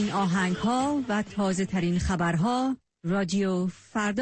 ترین آهنگ‌ها و تازه ترین خبرها رادیو فردا.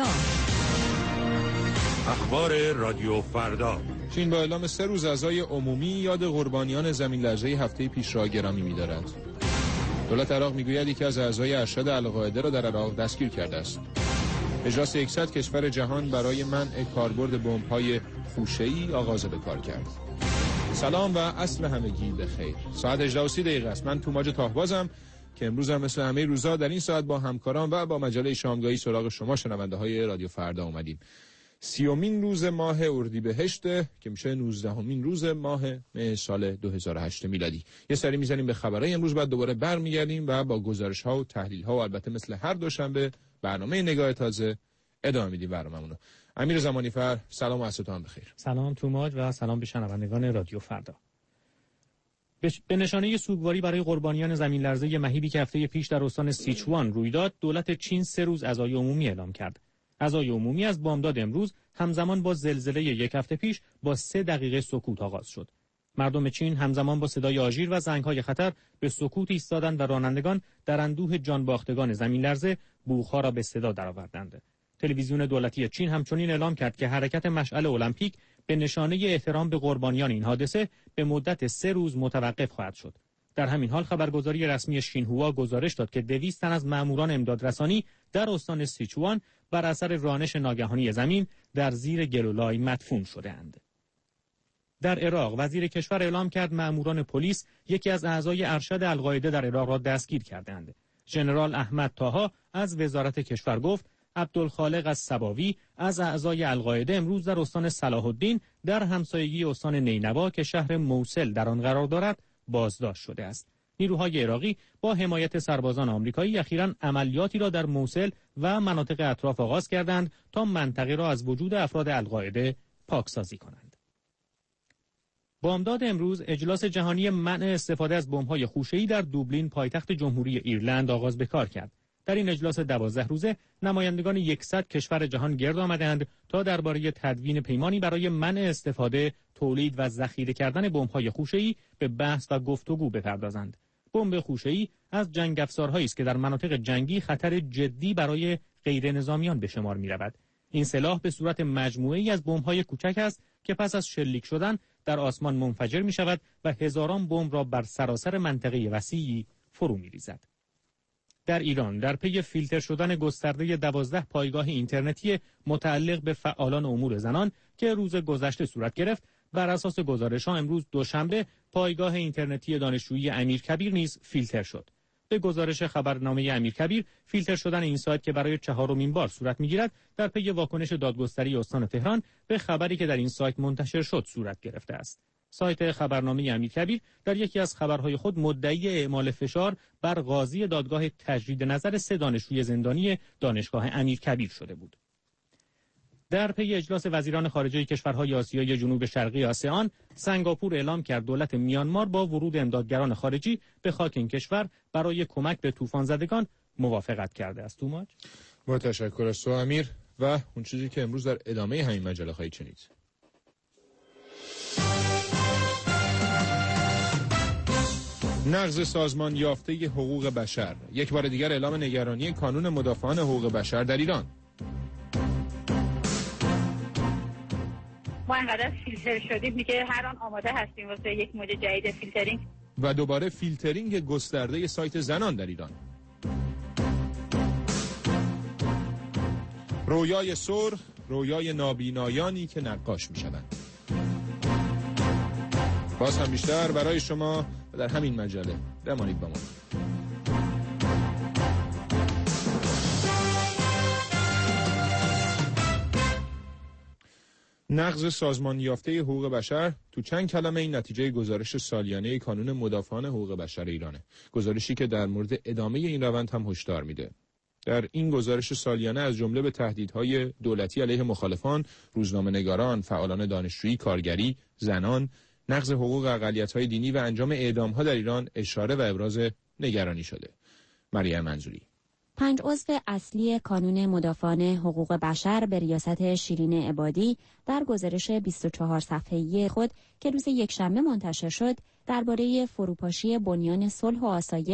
اخبار رادیو فردا. چین با اعلام 3 روز عزای عمومی یاد قربانیان زمین لرزه هفته پیش را گرامی می‌دارد. دولت عراق میگوید یکی از اعضای ارشد القاعده را در عراق دستگیر کرده است. اجلاس 100 کشور جهان برای منع کاربرد بمب‌های خوشه‌ای آغاز به کار کرد. سلام و عصر همگی بخیر. ساعت 18:30 است. من توماج تاهبازم که امروز هم مثل همه روزها در این ساعت با همکاران و با مجله شامگاهی سراغ شما شنونده‌های رادیو فردا اومدیم. 30مین روز ماه اردیبهشت که میشه 19مین روز ماه سال 2008 میلادی. یه سری میزنیم به خبرهای امروز، بعد دوباره برمیگردیم و با گزارش‌ها و تحلیل‌ها و البته مثل هر دوشنبه برنامه نگاه تازه ادامه میدیم برنامه‌مون. امیر زمانیفر، سلام و عصرتون بخیر. سلام توماج و سلام به شنوندگان رادیو فردا. به نشانه سوگواری برای قربانیان زمین لرزه مهیبی که هفته پیش در استان سیچوان روی داد، دولت چین 3 روز عزای عمومی اعلام کرد. عزای عمومی از بامداد امروز همزمان با زلزله یک هفته پیش با 3 دقیقه سکوت آغاز شد. مردم چین همزمان با صدای آژیر و زنگ‌های خطر به سکوت ایستادند و رانندگان در اندوه جانباختگان زمین لرزه بوق‌ها را به صدا درآوردند. تلویزیون دولتی چین همچنین اعلام کرد که حرکت مشعل المپیک به نشانه احترام به قربانیان این حادثه به مدت 3 روز متوقف خواهد شد. در همین حال خبرگزاری رسمی شینهوا گزارش داد که 200 تن از ماموران امدادرسانی در استان سیچوان بر اثر رانش ناگهانی زمین در زیر گلولای مدفون شده‌اند. در عراق وزیر کشور اعلام کرد ماموران پلیس یکی از اعضای ارشد القاعده در عراق را دستگیر کردند. ژنرال احمد طاها از وزارت کشور گفت عبدالخالق الصباوی از اعضای القاعده امروز در استان صلاح الدین در همسایگی استان نینوا که شهر موصل در آن قرار دارد بازداشت شده است. نیروهای عراقی با حمایت سربازان آمریکایی اخیراً عملیاتی را در موصل و مناطق اطراف آغاز کردند تا منطقه را از وجود افراد القاعده پاکسازی کنند. بامداد امروز اجلاس جهانی منع استفاده از بمب‌های خوشه‌ای در دوبلین پایتخت جمهوری ایرلند آغاز به کار کرد. در این اجلاس 12 روزه نمایندگان 100 کشور جهان گرد آمدند تا درباره تدوین پیمانی برای منع استفاده، تولید و ذخیره کردن بمب‌های خوشه‌ای به بحث و گفتگو بپردازند. بمب خوشه‌ای از جنگ افزارهایی است که در مناطق جنگی خطر جدی برای غیر نظامیان به شمار می‌رود. این سلاح به صورت مجموعه‌ای از بمب‌های کوچک است که پس از شلیک شدن در آسمان منفجر می‌شود و هزاران بمب را بر سراسر منطقه وسیعی فرو می‌ریزد. در ایران در پی فیلتر شدن گسترده 12 پایگاه اینترنتی متعلق به فعالان امور زنان که روز گذشته صورت گرفت، بر اساس گزارش‌ها امروز دوشنبه پایگاه اینترنتی دانشجویی امیرکبیر نیز فیلتر شد. به گزارش خبرنامه امیرکبیر، فیلتر شدن این سایت که برای 4مین بار صورت می‌گیرد، در پی واکنش دادگستری استان تهران به خبری که در این سایت منتشر شد صورت گرفته است. سایت خبرنامه امیرکبیر در یکی از خبرهای خود مدعی اعمال فشار بر قاضی دادگاه تجدید نظر 3 دانشجوی زندانی دانشگاه امیرکبیر شده بود. در پی اجلاس وزیران خارجه کشورهای آسیای جنوب شرقی آسیان، سنگاپور اعلام کرد دولت میانمار با ورود امدادگران خارجی به خاک این کشور برای کمک به طوفان زدگان موافقت کرده است. توماج، با تشکر از تو امیر. و اون چیزی که امروز در ادامه همین مجله خواهید شنید. نقض سازمان یافته حقوق بشر. یک بار دیگر اعلام نگرانی کانون مدافعان حقوق بشر در ایران. ما انقدر فیلتر شدیم میگه هر آن آماده هستیم واسه یک موج جدید فیلترینگ. و دوباره فیلترینگ گسترده سایت زنان در ایران. رویای سرخ، رویای نابینایانی که نقاش میشوند. باز هم بیشتر برای شما در همین مجله. بمانید با ما. نقض سازمان یافته حقوق بشر تو چند کلمه این نتیجه گزارش سالیانه کانون مدافعان حقوق بشر ایرانه. گزارشی که در مورد ادامه این روند هم هشدار میده. در این گزارش سالیانه از جمله به تهدیدهای دولتی علیه مخالفان، روزنامه‌نگاران، فعالان دانشجویی، کارگری، زنان، نقض حقوق اقلیت‌های دینی و انجام اعدام‌ها در ایران اشاره و ابراز نگرانی شده. مریم منظوری. 5 عضو اصلی کانون مدافعان حقوق بشر به ریاست شیرین عبادی در گزارش 24 صفحه‌ای خود که روز یکشنبه منتشر شد، درباره فروپاشی بنیان صلح و آسایش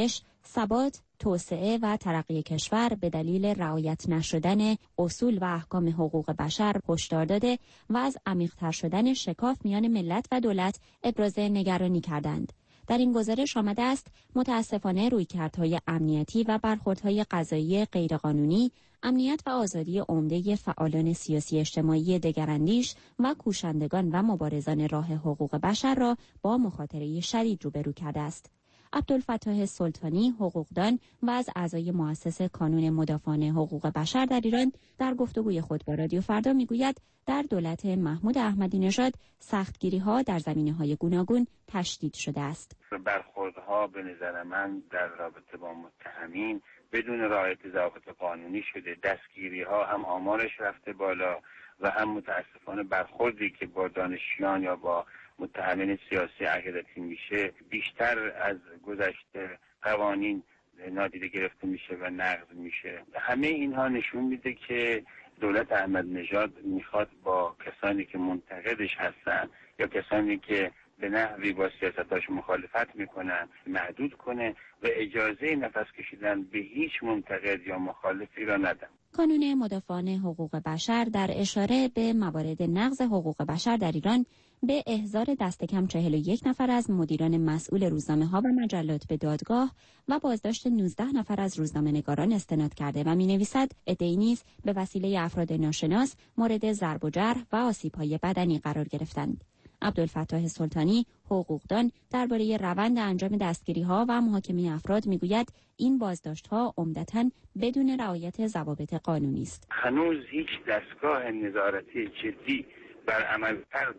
ثبات، توسعه و ترقی کشور به دلیل رعایت نشدن اصول و احکام حقوق بشر هشدار داده و از عمیق‌تر شدن شکاف میان ملت و دولت ابراز نگرانی کردند. در این گزارش آمده است متاسفانه رویکردهای امنیتی و برخوردهای قضایی غیرقانونی، امنیت و آزادی عمده فعالان سیاسی اجتماعی دگراندیش و کوشندگان و مبارزان راه حقوق بشر را با مخاطره شدید روبرو کرده است. عبدالفتاح سلطانی، حقوقدان و از اعضای مؤسس کانون مدافعان حقوق بشر در ایران در گفتگوی خود با رادیو فردا میگوید در دولت محمود احمدی نژاد سختگیری‌ها در زمینه‌های گوناگون تشدید شده است. برخوردها به نظر من در رابطه با متهمین بدون رعایت ضوابط قانونی شده، دستگیری‌ها هم آمارش رفته بالا و هم متاسفانه برخوردی که با دانشجویان یا با متهمین سیاسی عقیدتی میشه بیشتر از گذشته قوانین نادیده گرفته میشه و نقض میشه. همه اینها نشون میده که دولت احمدی نژاد میخواد با کسانی که منتقدش هستن یا کسانی که به نحوی با سیاستاش مخالفت میکنن محدود کنه و اجازه نفس کشیدن به هیچ منتقد یا مخالفی را ندن. کانون مدافعان حقوق بشر در اشاره به موارد نقض حقوق بشر در ایران به احضار دست کم 41 نفر از مدیران مسئول روزنامه‌ها و مجلات به دادگاه و بازداشت 19 نفر از روزنامه‌نگاران استناد کرده و می‌نویسد عده‌ای نیز به وسیله افراد ناشناس مورد ضرب و جرح و آسیب‌های بدنی قرار گرفتند. عبدالفتاح سلطانی، حقوقدان، درباره روند انجام دستگیری‌ها و محاکمه افراد می‌گوید این بازداشت‌ها عمدتاً بدون رعایت ضوابط قانونی است. هنوز هیچ دستگاه نظارتی جدی بر عملکرد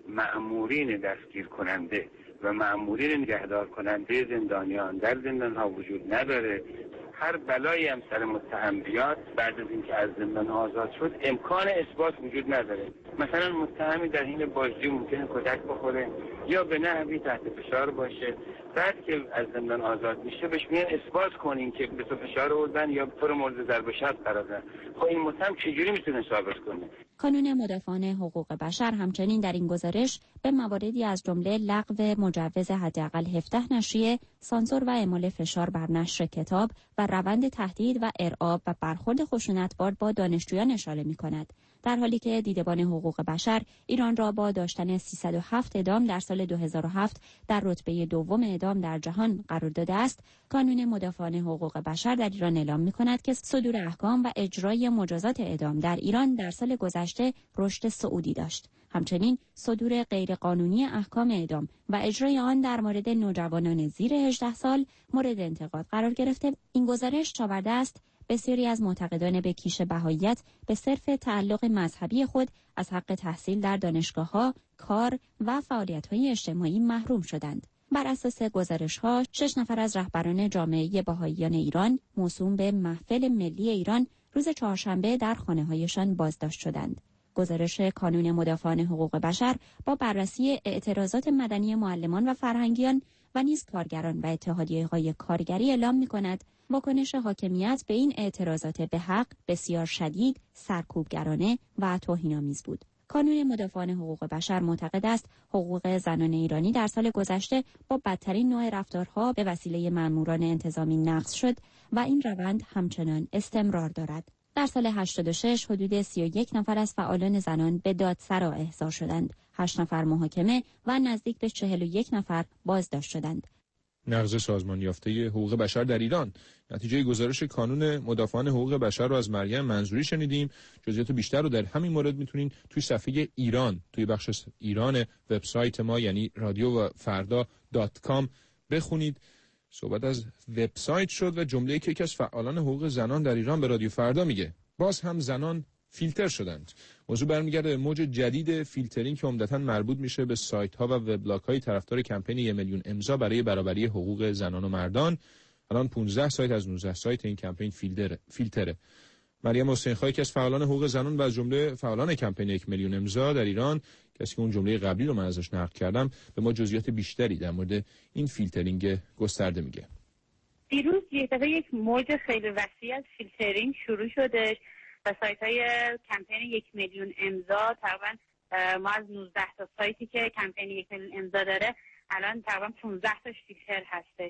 مأمورین دستگیر کننده و مأمورین نگهدار کننده زندانیان در زندان‌ها وجود نداره. هر بلایی هم سر متهم بیاد بعد از اینکه از زندان آزاد شد امکان اثبات وجود نداره. مثلا متهمی در حین بازجویی ممکنه کتک بخوره یا به نحوی تحت فشار باشه، بعد که از زندان آزاد میشه بهش میگن اثبات کنین که به تو فشار آوردن یا تو رو مورد ضرب شب قرار دادن. خب این متهم چجوری میتونه ثابت کنه؟ کانون مدافعان حقوق بشر همچنین در این گزارش به مواردی از جمله لغو مجوز حداقل 17 نشریه، سانسور و اعمال فشار بر نشر کتاب و روند تهدید و ارعاب و برخورد خشونتبار با دانشجویان اشاره می‌کند. در حالی که دیدبان حقوق بشر ایران را با داشتن 307 اعدام در سال 2007 در رتبه دوم اعدام در جهان قرار داده است، کانون مدافعان حقوق بشر در ایران اعلام می‌کند که صدور احکام و اجرای مجازات اعدام در ایران در سال گذشته رشد صعودی داشت. همچنین صدور غیرقانونی احکام اعدام و اجرای آن در مورد نوجوانان زیر 18 سال مورد انتقاد قرار گرفته. این گزارش چاورده است بسیاری از معتقدان به کیش بهائیت به صرف تعلق مذهبی خود از حق تحصیل در دانشگاه‌ها، کار و فعالیت‌های اجتماعی محروم شدند. بر اساس گزارش‌ها 6 نفر از رهبران جامعه بهائیان ایران موسوم به محفل ملی ایران روز چهارشنبه در خانه‌هایشان بازداشت شدند. گزارش کانون مدافعان حقوق بشر با بررسی اعتراضات مدنی معلمان و فرهنگیان و نیز کارگران و اتحادیه‌های کارگری اعلام می‌کند واکنش حاکمیت به این اعتراضات به حق بسیار شدید، سرکوبگرانه و توهین‌آمیز بود. کانون مدافعان حقوق بشر معتقد است حقوق زنان ایرانی در سال گذشته با بدترین نوع رفتارها به وسیله مأموران انتظامی نقض شد و این روند همچنان استمرار دارد. در سال 86 حدود 31 نفر از فعالان زنان به دادسرا احضار شدند، 8 نفر محاکمه و نزدیک به 41 نفر بازداشت شدند. نقض سازمان یافته حقوق بشر در ایران. نتیجه گزارش کانون مدافعان حقوق بشر رو از مریم منظوری شنیدیم. جزئیات بیشتر رو در همین مورد میتونین توی صفحه ایران، توی بخش ایران وبسایت ما یعنی رادیو و فردا.com بخونید. صحبت از وبسایت شد و جمله‌ای که یکی از فعالان حقوق زنان در ایران به رادیو فردا میگه باز هم زنان فیلتر شدند. موضوع برمیگرده به موج جدید فیلترینگ که عمدتاً مربوط میشه به سایت‌ها و وبلاگ‌های طرفدار کمپین 1 میلیون امضا برای برابری حقوق زنان و مردان. الان 15 سایت از 19 سایت این کمپین فیلتره. مریم حسین‌خواه که از فعالان حقوق زنان و از جمله فعالان کمپین 1 میلیون امضا در ایران، کسی که اون جمله قبلی رو من ازش نقل کردم، به ما جزئیات بیشتری در مورد این فیلترینگ گسترده میگه. دیروز یک موج خیلی وسیع از فیلترینگ شروع شده و سایت‌های کمپین 1 میلیون امضا، تقریبا ما از 19 تا سایتی که کمپین 1 میلیون امضا داره الان تقریبا 15 تاش فیلتر هستش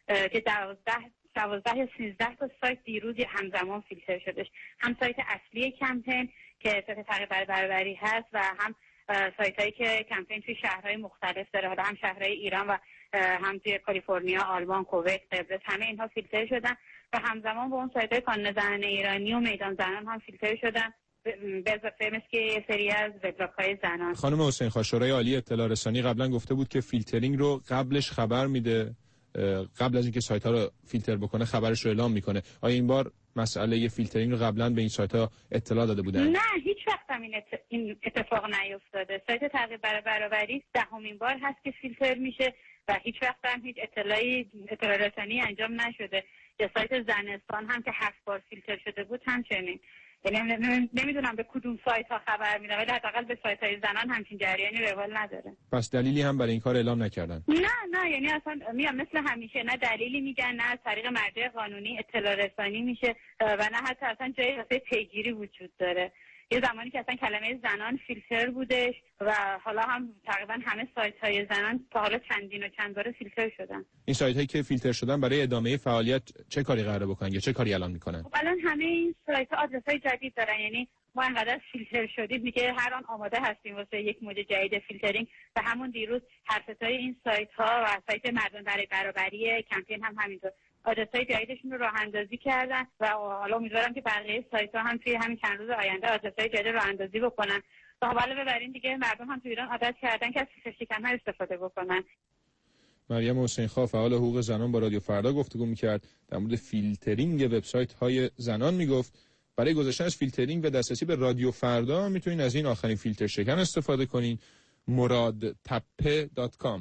که 12 یا 13 تا سایت دیروز همزمان فیلتر شدش، هم سایت اصلی کمپین که سایت تغییر برابری هست و هم سایت هایی که کمپین توی شهرهای مختلف داره، حالا هم شهرهای ایران و هم توی کالیفرنیا، آلمان، کویت، قبرس، همه اینها فیلتر شدن و همزمان با اون سایت های کانون زنان ایرانی و میدان زنان هم فیلتر شدن، به اضافه مثل که یه سری از وبلاگ های زنان. خانم حسین خان، شورای عالی اطلاع رسانی قبلا گفته بود که فیلترینگ رو قبلش خبر میده، قبل از اینکه سایت ها رو فیلتر بکنه خبرش رو اعلام میکنه. آیا این بار مسئله فیلترینگ رو قبلا به این سایت ها اطلاع داده بودن؟ نه، هیچ وقت هم این اتفاق نیفتاده. سایت تغییر برابری 10مین بار هست که فیلتر میشه و هیچ وقت هم هیچ اطلاع رسانی انجام نشده. یا سایت زنستان هم که 7 بار فیلتر شده بود همچنین. یعنی نمیدونم به کدوم سایت ها خبر میدن، ولی حداقل به سایت های زنان همچین جریانی روال نداره. پس دلیلی هم برای این کار اعلام نکردن؟ نه، یعنی اصلا میام مثل همیشه نه دلیلی میگن، نه از طریق مرجع قانونی اطلاع رسانی میشه و نه حتی اصلا جایی واسه پیگیری وجود داره. یه زمانی که اصلا کلمه زنان فیلتر بودش و حالا هم تقریبا همه سایت های زنان تا حالا چند باره فیلتر شدن. این سایت هایی که فیلتر شدن برای ادامه فعالیت چه کاری قراره بکنن یا چه کاری الان میکنن؟ خب الان همه این سایت ها آدرس های جدید دارن، یعنی ما انقدر فیلتر شدید میگه هر آن آماده هستیم واسه یک موج جدید فیلترینگ و همون دیروز هر ستای این سایت ها و سایت مردم برای برابری کمپین هم همینطور آدرس‌های جدیدشون رو راه اندازی کردن و حالا امیدوارم که بقیه سایت‌ها هم توی همین چند روز آینده آدرس‌های جدید راه اندازی بکنن تا علاوه بر این دیگه مردم هم توی ایران عادت کردن که از فیلتر شکن‌ها استفاده بکنن. مریم حسین خان، فعال حقوق زنان، با رادیو فردا گفتگو می‌کرد در مورد فیلترینگ وبسایت‌های زنان. میگفت برای گذاشتن از فیلترینگ و دسترسی به رادیو فردا میتونین از این آخرین فیلتر شکن استفاده کنین. moradtappe.com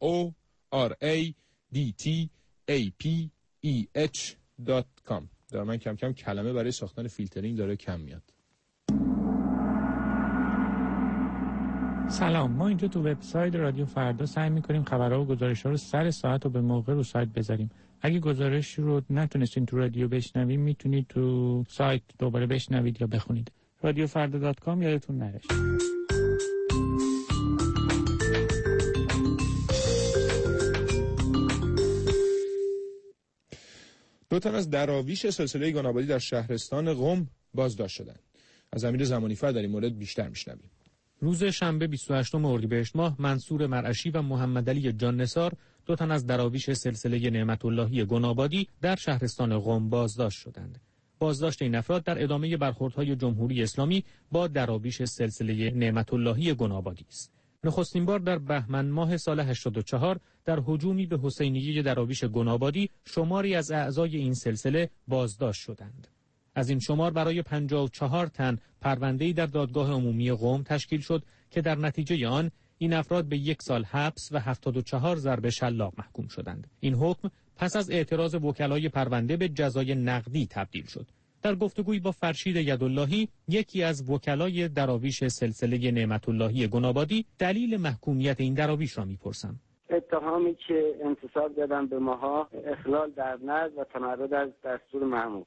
moradtappe.com. در من کم کم کلمه برای ساختن فیلترینگ داره کم میاد. سلام، ما اینجا تو وبسایت رادیو فردا سعی می‌کنیم خبرها و گزارش‌ها رو سر ساعت و به موقع رو سایت بذاریم. اگه گزارش رو نتونستین تو رادیو بشنوید میتونید تو سایت دوباره بشنوید یا بخونید. radiofarda.com یادتون نره. دو تن از دراویش سلسله گنابادی در شهرستان قم بازداشت شدند. از امیر زمانی‌فر در این مورد بیشتر میشنویم. روز شنبه 28 اردیبهشت ماه منصور مرعشی و محمد علی جاننثار، دو تن از دراویش سلسله نعمت اللهی گنابادی در شهرستان قم بازداشت شدند. بازداشت این افراد در ادامه برخوردهای جمهوری اسلامی با دراویش سلسله نعمت اللهی گنابادی است. نخستین بار در بهمن ماه سال 84 در هجومی به حسینیه دراویش گنابادی شماری از اعضای این سلسله بازداشت شدند. از این شمار برای 54 تن پرونده‌ای در دادگاه عمومی قم تشکیل شد که در نتیجه آن این افراد به 1 سال حبس و 74 ضرب شلاق محکوم شدند. این حکم پس از اعتراض وکلای پرونده به جزای نقدی تبدیل شد. در گفتگویی با فرشید یداللهی، یکی از وکلای دراویش سلسله نعمت اللهی گنابادی، دلیل محکومیت این دراویش را می‌پرسم. اتهامی که انتصاب دادن به ماها اخلال در نظم و تمرد از دستور محمود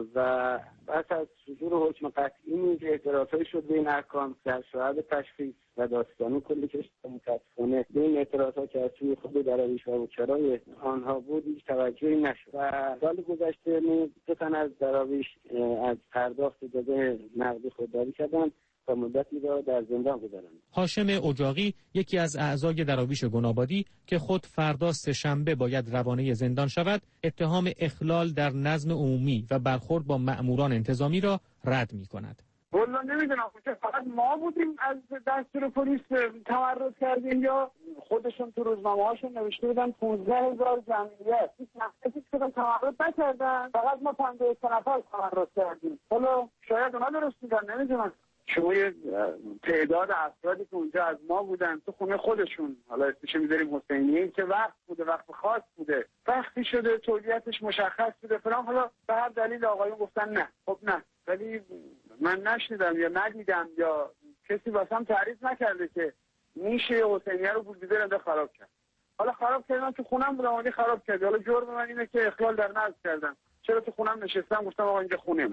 و پس از صدور حکم قطعی نیز اعتراضهایی شد به این احکام در صورت تشخیص و داستانی کلی که متاسفانه به این اعتراضها که از سوی خود دراویش و وکلای آنها بود هیچ توجهی نشد و سال گذشته نیز دو تن از دراویش از پرداخت جزای نقدی خودداری کردند تا مدتی را در زندان گذراندند. هاشم اجاقی، یکی از اعضای دراویش گنابادی که خود فردا سه‌شنبه باید روانه زندان شود، اتهام اخلال در نظم عمومی و برخورد با مأموران انتظامی را رد می‌کند. والله نمیدونم که فقط ما بودیم از دستور پلیس تمرد کردیم یا خودشون تو روزنامه‌هاشون نوشته بودن 15000 جمعیت. هیچ نفسی که تمرد نکردن، فقط ما 52 نفر تمرد کردیم. حالا شاید اونا درست میگن، نمیدونم. شما یه تعداد افرادی که اونجا از ما بودن تو خونه خودشون، حالا اسمش می‌ذاریم حسینیه، که وقت بوده، وقت خاص بوده، وقتی شده تولیتش مشخص بوده فلان، حالا به هر دلیل آقایون گفتن نه. خب نه، ولی من نشنیدم یا ندیدم یا کسی واسم تعریف نکرده که میشه حسینیه رو بولدوزر انده خراب کرد. حالا خراب کردن تو خونم بودم ولی خراب کرد. حالا جرم من اینه که اخلال در نظم کردم. چرا تو خونم نشستم گفتم آقا اینجا خونه منه.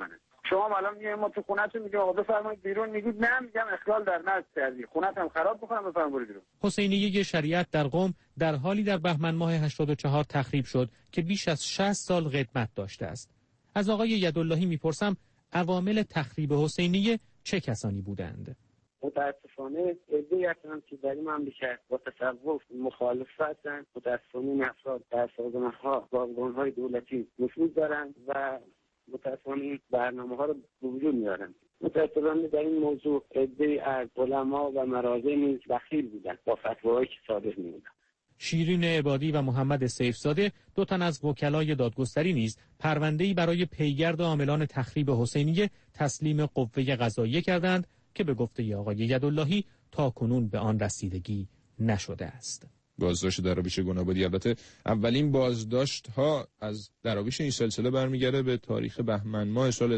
شما الان میگید ما تو خونه‌تون میگم آقا بفرمایید بیرون، میگید نه، میگم اخلال در نظم کردی، خونه‌تون خراب می‌کنم، بفرمایید بیرون. حسینیه شریعت در قم در حالی در بهمن ماه 84 تخریب شد که بیش از 60 سال قدمت داشته است. از آقای یداللهی میپرسم عوامل تخریب حسینیه چه کسانی بودند؟ متاسفانه عده‌ای هستند که در این مملکت با تصوف مخالف هستند. متاسفانه این افراد در سازمان‌ها و ارگان‌های دولتی نفوذ دارند و متاسفانه این برنامه‌ها رو به وجود میارند. متاسفانه در این موضوع عده‌ای از علما و مراجع نیز بخیل بودند با فتواهایی که صادر می‌نمودند. شیرین عبادی و محمد سیفزاده، دو تن از وکلای دادگستری نیز پرونده‌ای برای پیگرد عاملان تخریب حسینیه تسلیم قوه قضاییه کردند که به گفته آقای یداللهی تاکنون به آن رسیدگی نشده است. بازداشت دراویش گنابادی البته اولین بازداشت‌ها از دراویش این سلسله برمیگرده به تاریخ بهمن ماه سال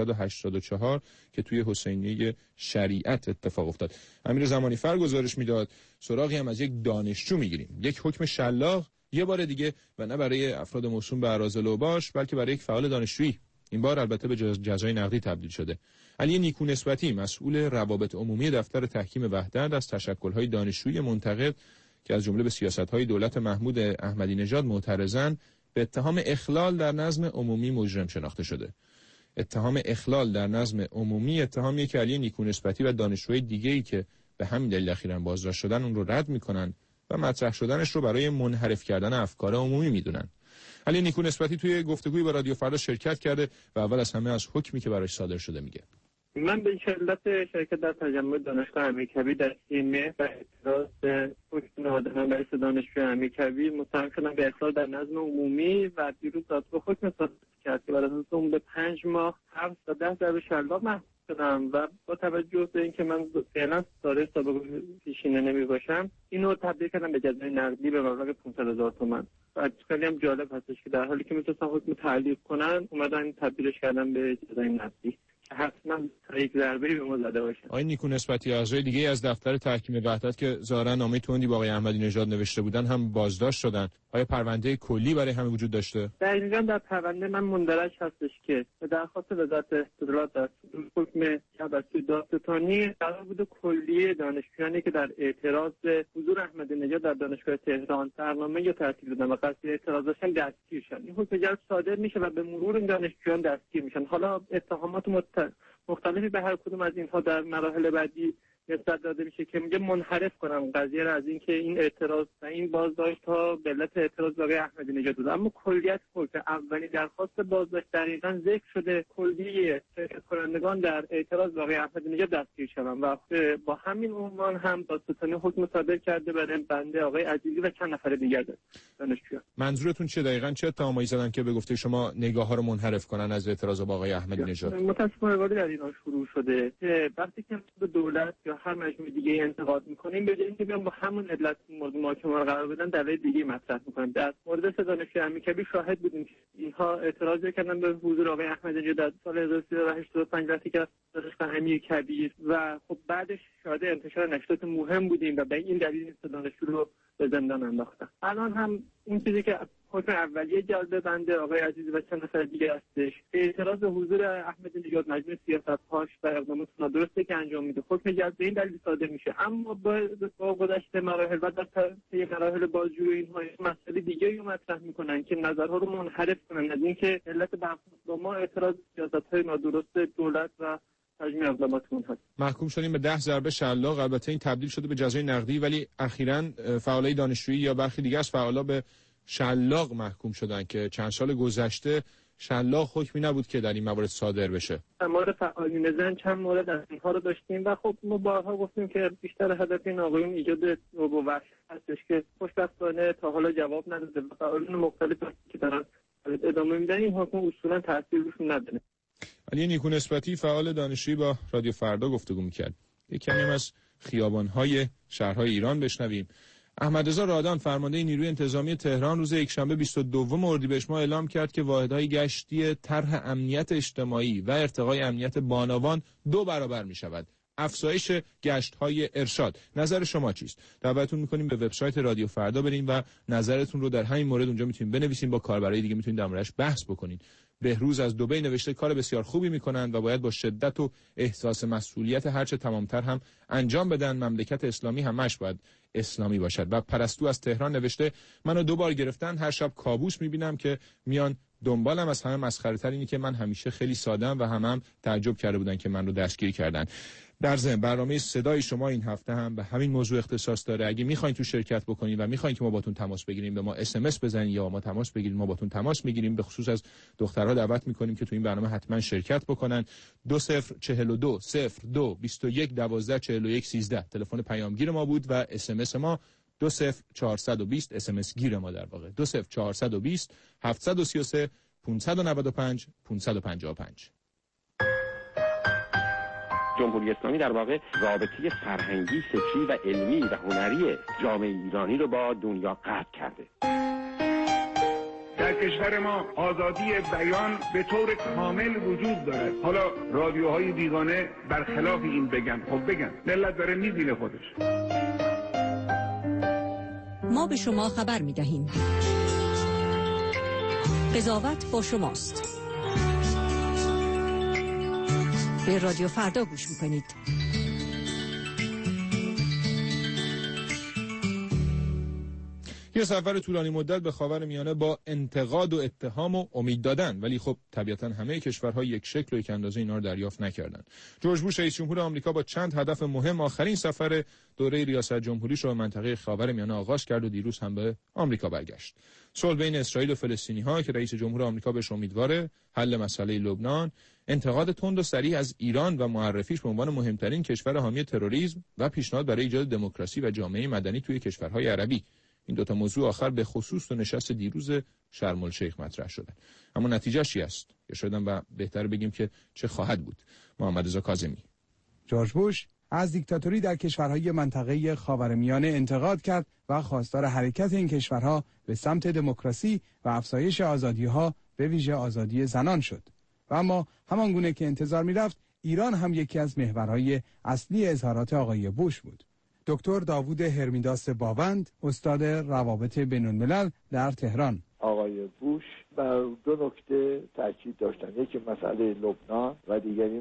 1384 که توی حسینیه شریعت اتفاق افتاد. امیر زمانی فر گزارش میداد سراغی هم از یک دانشجو میگیریم، یک حکم شلاق یه بار دیگه و نه برای افراد موسوم به اراذل اوباش بلکه برای یک فعال دانشجویی. این بار البته به جزای نقدی تبدیل شده. علی نیکو نسبتی مسئول روابط عمومی دفتر تحکیم وحدت از تشکل‌های دانشجویی منتقد که از جمله به سیاست‌های دولت محمود احمدی نژاد معترضند به اتهام اخلال در نظم عمومی مجرم شناخته شده. اتهام اخلال در نظم عمومی اتهامیه که علی نیکو نسبتی و دانشجوی دیگه‌ای که به همین دلیل اخیراً بازداشت شدن اون رو رد می‌کنن و مطرح شدنش رو برای منحرف کردن افکار عمومی می‌دونن. علی نیکو نسبتی توی گفتگویی با رادیو فردا شرکت کرده و اول از همه از حکمی که براش صادر شده میگه. من به علت شرکت در تجمع دانشگاه امیرکبیر در 3 مهر و اعتراض به حکم نهادینه رئیس دانشجوی امیرکبیر متهم شدم به اخلال در نظم عمومی و دیروز دادگاه حکم صادر کرد که بر اساس اون به 5 ماه حبس و 10 ضرب شلاق محکوم شدم و با توجه به اینکه من فعلا دارای سابقه پیشینه نمی باشم اینو تبدیل کردم به جزای نقدی به مبلغ 500,000 تومان. و خیلی هم جالب هستش که در حالی که میتونستم حکم تعلیق کنن اومدن تبدیلش کردن به جزای نقدی. حتما یک ضربه‌ای به ما زده باشه. آقای نیکو نسبتی اعضای دیگه از دفتر تحکیم وحدت که ظاهرا نامه تندی با آقای احمدی نژاد نوشته بودن هم بازداشت شدن. آیا پرونده کلی برای همه وجود داشته؟ دقیقاً در پرونده من مندرج هستش که به درخواست وزارت اطلاعات در حکم شبکه دادستانی قرار بود کلیه دانشجویانی که در اعتراض به حضور احمدی نژاد در دانشگاه تهران برنامه یا ترتیب دادن و قصد اعتراض داشتن دستگیر شدن. این حکم جلب صادر میشه و به مرور این دانشجویان دستگیر میشن. حالا اتهامات مختلفی به هر کدوم از اینها در مراحل بعدی نسبت داده میشه که میگه منحرف کنم قضیه را از اینکه این اعتراض و این بازداشت ها به علت اعتراض به احمدی نژاد بود. اما کلیت حکم اولین درخواست بازداشت دقیقاً ذکر شده کلیه شرکت کنندگان در اعتراض به احمدی نژاد دستگیر شدن و با همین عنوان هم دادستانی حکم صادر کرده برای بنده آقای عزیزی و چند نفر دیگر دانشجو. منظورتون چیه دقیقاً؟ چه اتهامایی زدن که به گفته شما نگاه ها رو منحرف کنن از اعتراض با آقای احمدی نژاد؟ متأسفانه وارد در اینا شروع شده که وقتی که به دولت یا هر مجموعه دیگه انتقاد میکنیم به جای اینکه بیان با همون علت مورد محاکمه قرار بدن دلایل دیگه مطرح میکنن. در مورد دانشجوی امیرکبیر شاهد بودیم که اینها اعتراض کردن به حضور آقای احمدی نژاد در سال 1385 وقتی که دانشگاه امیرکبیر و خب بعدش شاهد انتشار نشریات مهم بودیم و به این دلیل دانشجو رو به زندان انداختن. الان هم این چیزی که حکم اولیه جلب بنده آقای عزیزی و چند نفر دیگه هستش اعتراض به حضور احمدی نژاد مجموع سیاست‌هاش و اقدامات نادرستی که انجام میده حکم جلب به این دلیل صادر میشه. اما با گذشت مراحل و در طی مراحل بازجویی اینها مسئله دیگه رو مطرح میکنن که نظرها رو منحرف کنن از اینکه علت برخورد با ما اعتراض سیاست‌های نادرست دولت و تجمیع اقداماتمون هست. محکوم شدیم به 10 ضربه شلاق. البته این تبدیل شده به جزای نقدی ولی اخیراً فعالای دانشجویی یا برخی دیگه از فعالا به شلاق محکوم شدن که چند سال گذشته شلاق حکمی نبود که در این موارد صادر بشه. در مورد فعالین زن چند مورد از اینها رو داشتیم و خب ما بارها گفتیم که بیشتر هدف این آقایون ایجاد رعب و وحشت هستش که خوشبختانه تا حالا جواب نداده و فعالین مختلف که دارن ادامه میدن این حکم اصولا تاثیر روشون نداره. علی نیکو نسبتی فعال دانشجویی با رادیو فردا گفتگو میکرد. یک کمی از خیابان‌های شهرهای ایران بشنویم. احمدرضا رادان فرمانده نیروی انتظامی تهران روز یکشنبه 22 اردیبهشت ماه اعلام کرد که واحدهای گشتی طرح امنیت اجتماعی و ارتقای امنیت بانوان 2 برابر می‌شود. افزایش گشت‌های ارشاد. نظر شما چیست؟ دعوتتون می‌کنیم به وبسایت رادیو فردا بریم و نظرتون رو در همین مورد اونجا می‌تونید بنویسین، با کاربرای دیگه می‌تونید در موردش بحث بکنین. بهروز از دبی نوشته کار بسیار خوبی میکنند و باید با شدت و احساس مسئولیت هرچه تمامتر هم انجام بدن. مملکت اسلامی همش باید اسلامی باشد. و پرستو از تهران نوشته منو 2 بار گرفتن، هر شب کابوس میبینم که میان دنبالم. از همه مسخره‌تر اینه که من همیشه خیلی ساده‌ام و همم تعجب کرده بودن که من رو دستگیر کردن. در ضمن برنامه صدای شما این هفته هم به همین موضوع اختصاص داره. اگه میخواین تو شرکت بکنین و میخواین که ما باتون تماس بگیریم، به ما SMS بزنین یا ما تماس بگیریم، ما باتون تماس میگیریم. به خصوص از دخترها دعوت میکنیم که تو این برنامه حتما شرکت بکنن. 2042 02 21 12 41 13 تلفن پیامگیر ما بود و SMS ما 20420 SMS گیر ما در واقع 20420 733 595 555. جمهوری اسلامی در واقع رابطه فرهنگی، فکری و علمی و هنری جامعه ایرانی رو با دنیا قطع کرده. در کشور ما آزادی بیان به طور کامل وجود دارد. حالا رادیوهای بیگانه برخلاف این بگن، خب بگن، ملت داره میبینه خودش. ما به شما خبر میدهیم. قضاوت با شماست. به رادیو فردا گوش میکنید. یه سفر طولانی مدت به خاورمیانه با انتقاد و اتهام و امید دادن، ولی خب طبیعتا همه کشورها یک شکل و یک اندازه اینا رو دریافت نکردند. جورج بوش رئیس جمهور آمریکا با چند هدف مهم آخرین سفر دوره ریاست جمهوریش رو به منطقه خاورمیانه آغاز کرد و دیروز هم به آمریکا برگشت. صلح بین اسرائیل و فلسطینی‌ها که رئیس جمهور آمریکا بهش امیدواره، حل مسئله لبنان، انتقاد تند و صریح از ایران و معرفیش به عنوان مهمترین کشور حامی تروریسم و پیشنهاد برای ایجاد دموکراسی و جامعه مدنی توی کشورهای عربی. این دوتا موضوع آخر به خصوص تو نشست دیروز شرم الشیخ مطرح شدن. اما نتیجهش چی است؟ یا شاید هم بهتر بگیم که چه خواهد بود. محمد رضا کاظمی. جورج بوش از دیکتاتوری در کشورهای منطقه خاورمیانه انتقاد کرد و خواستار حرکت این کشورها به سمت دموکراسی و افزایش آزادی‌ها به ویژه آزادی زنان شد. و اما همان گونه که انتظار می‌رفت، ایران هم یکی از محورهای اصلی اظهارات آقای بوش بود. دکتر داوود هرمیداس باوند، استاد روابط بین‌الملل در تهران: آقای بوش بر 2 نکته تاکید داشتن، یکی مسئله لبنان و دیگری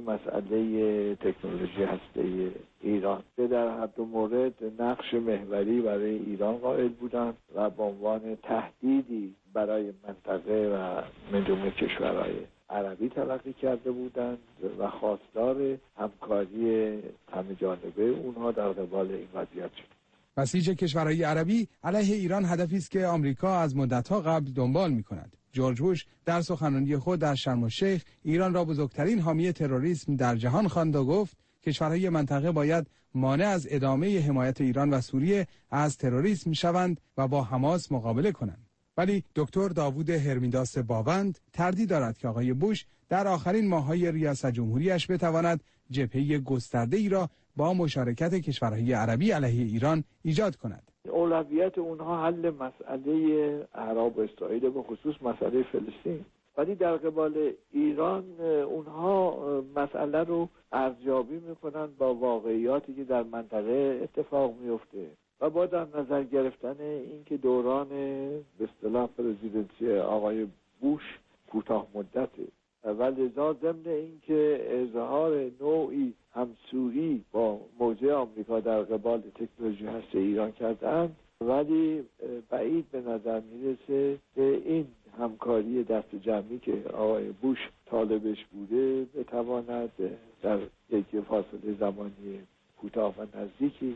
مسئله تکنولوژی هسته ایران، که در هر دو مورد نقش محوری برای ایران قائل بودند و به عنوان تهدیدی برای منطقه و مجموعه کشورهای عربی تلقی کرده بودند و خواستار همکاری همه جانبه اونها در قبال این وضعیت شد. بسیج کشورهای عربی علیه ایران هدفی است که آمریکا از مدت‌ها قبل دنبال می‌کند. جورج بوش در سخنرانی خود در شرم الشیخ ایران را بزرگترین حامی تروریسم در جهان خواند و گفت کشورهای منطقه باید مانع از ادامه حمایت ایران و سوریه از تروریسم شوند و با حماس مقابله کنند. ولی دکتر داوود هرمیداس باوند تردید دارد که آقای بوش در آخرین ماه‌های ریاست جمهوریش بتواند جبهه گسترده‌ای را با مشارکت کشورهای عربی علیه ایران ایجاد کند. اولویت اونها حل مسئله عرب و اسرائیل، به خصوص مسئله فلسطین، ولی در قبال ایران اونها مسئله رو ارزیابی میکنن با واقعیاتی که در منطقه اتفاق میفته و با در نظر گرفتن اینکه دوران به اصطلاح پرزیدنسی آقای بوش کوتاه مدته و لذا ضمن اینکه اظهار نوعی همسویی با موضع آمریکا در قبال تکنولوژی هسته ایران کردند، ولی بعید به نظر میرسه که این همکاری دست جمعی که آقای بوش طالبش بوده بتواند در یک فاصله زمانی کوتاه و نزدیکی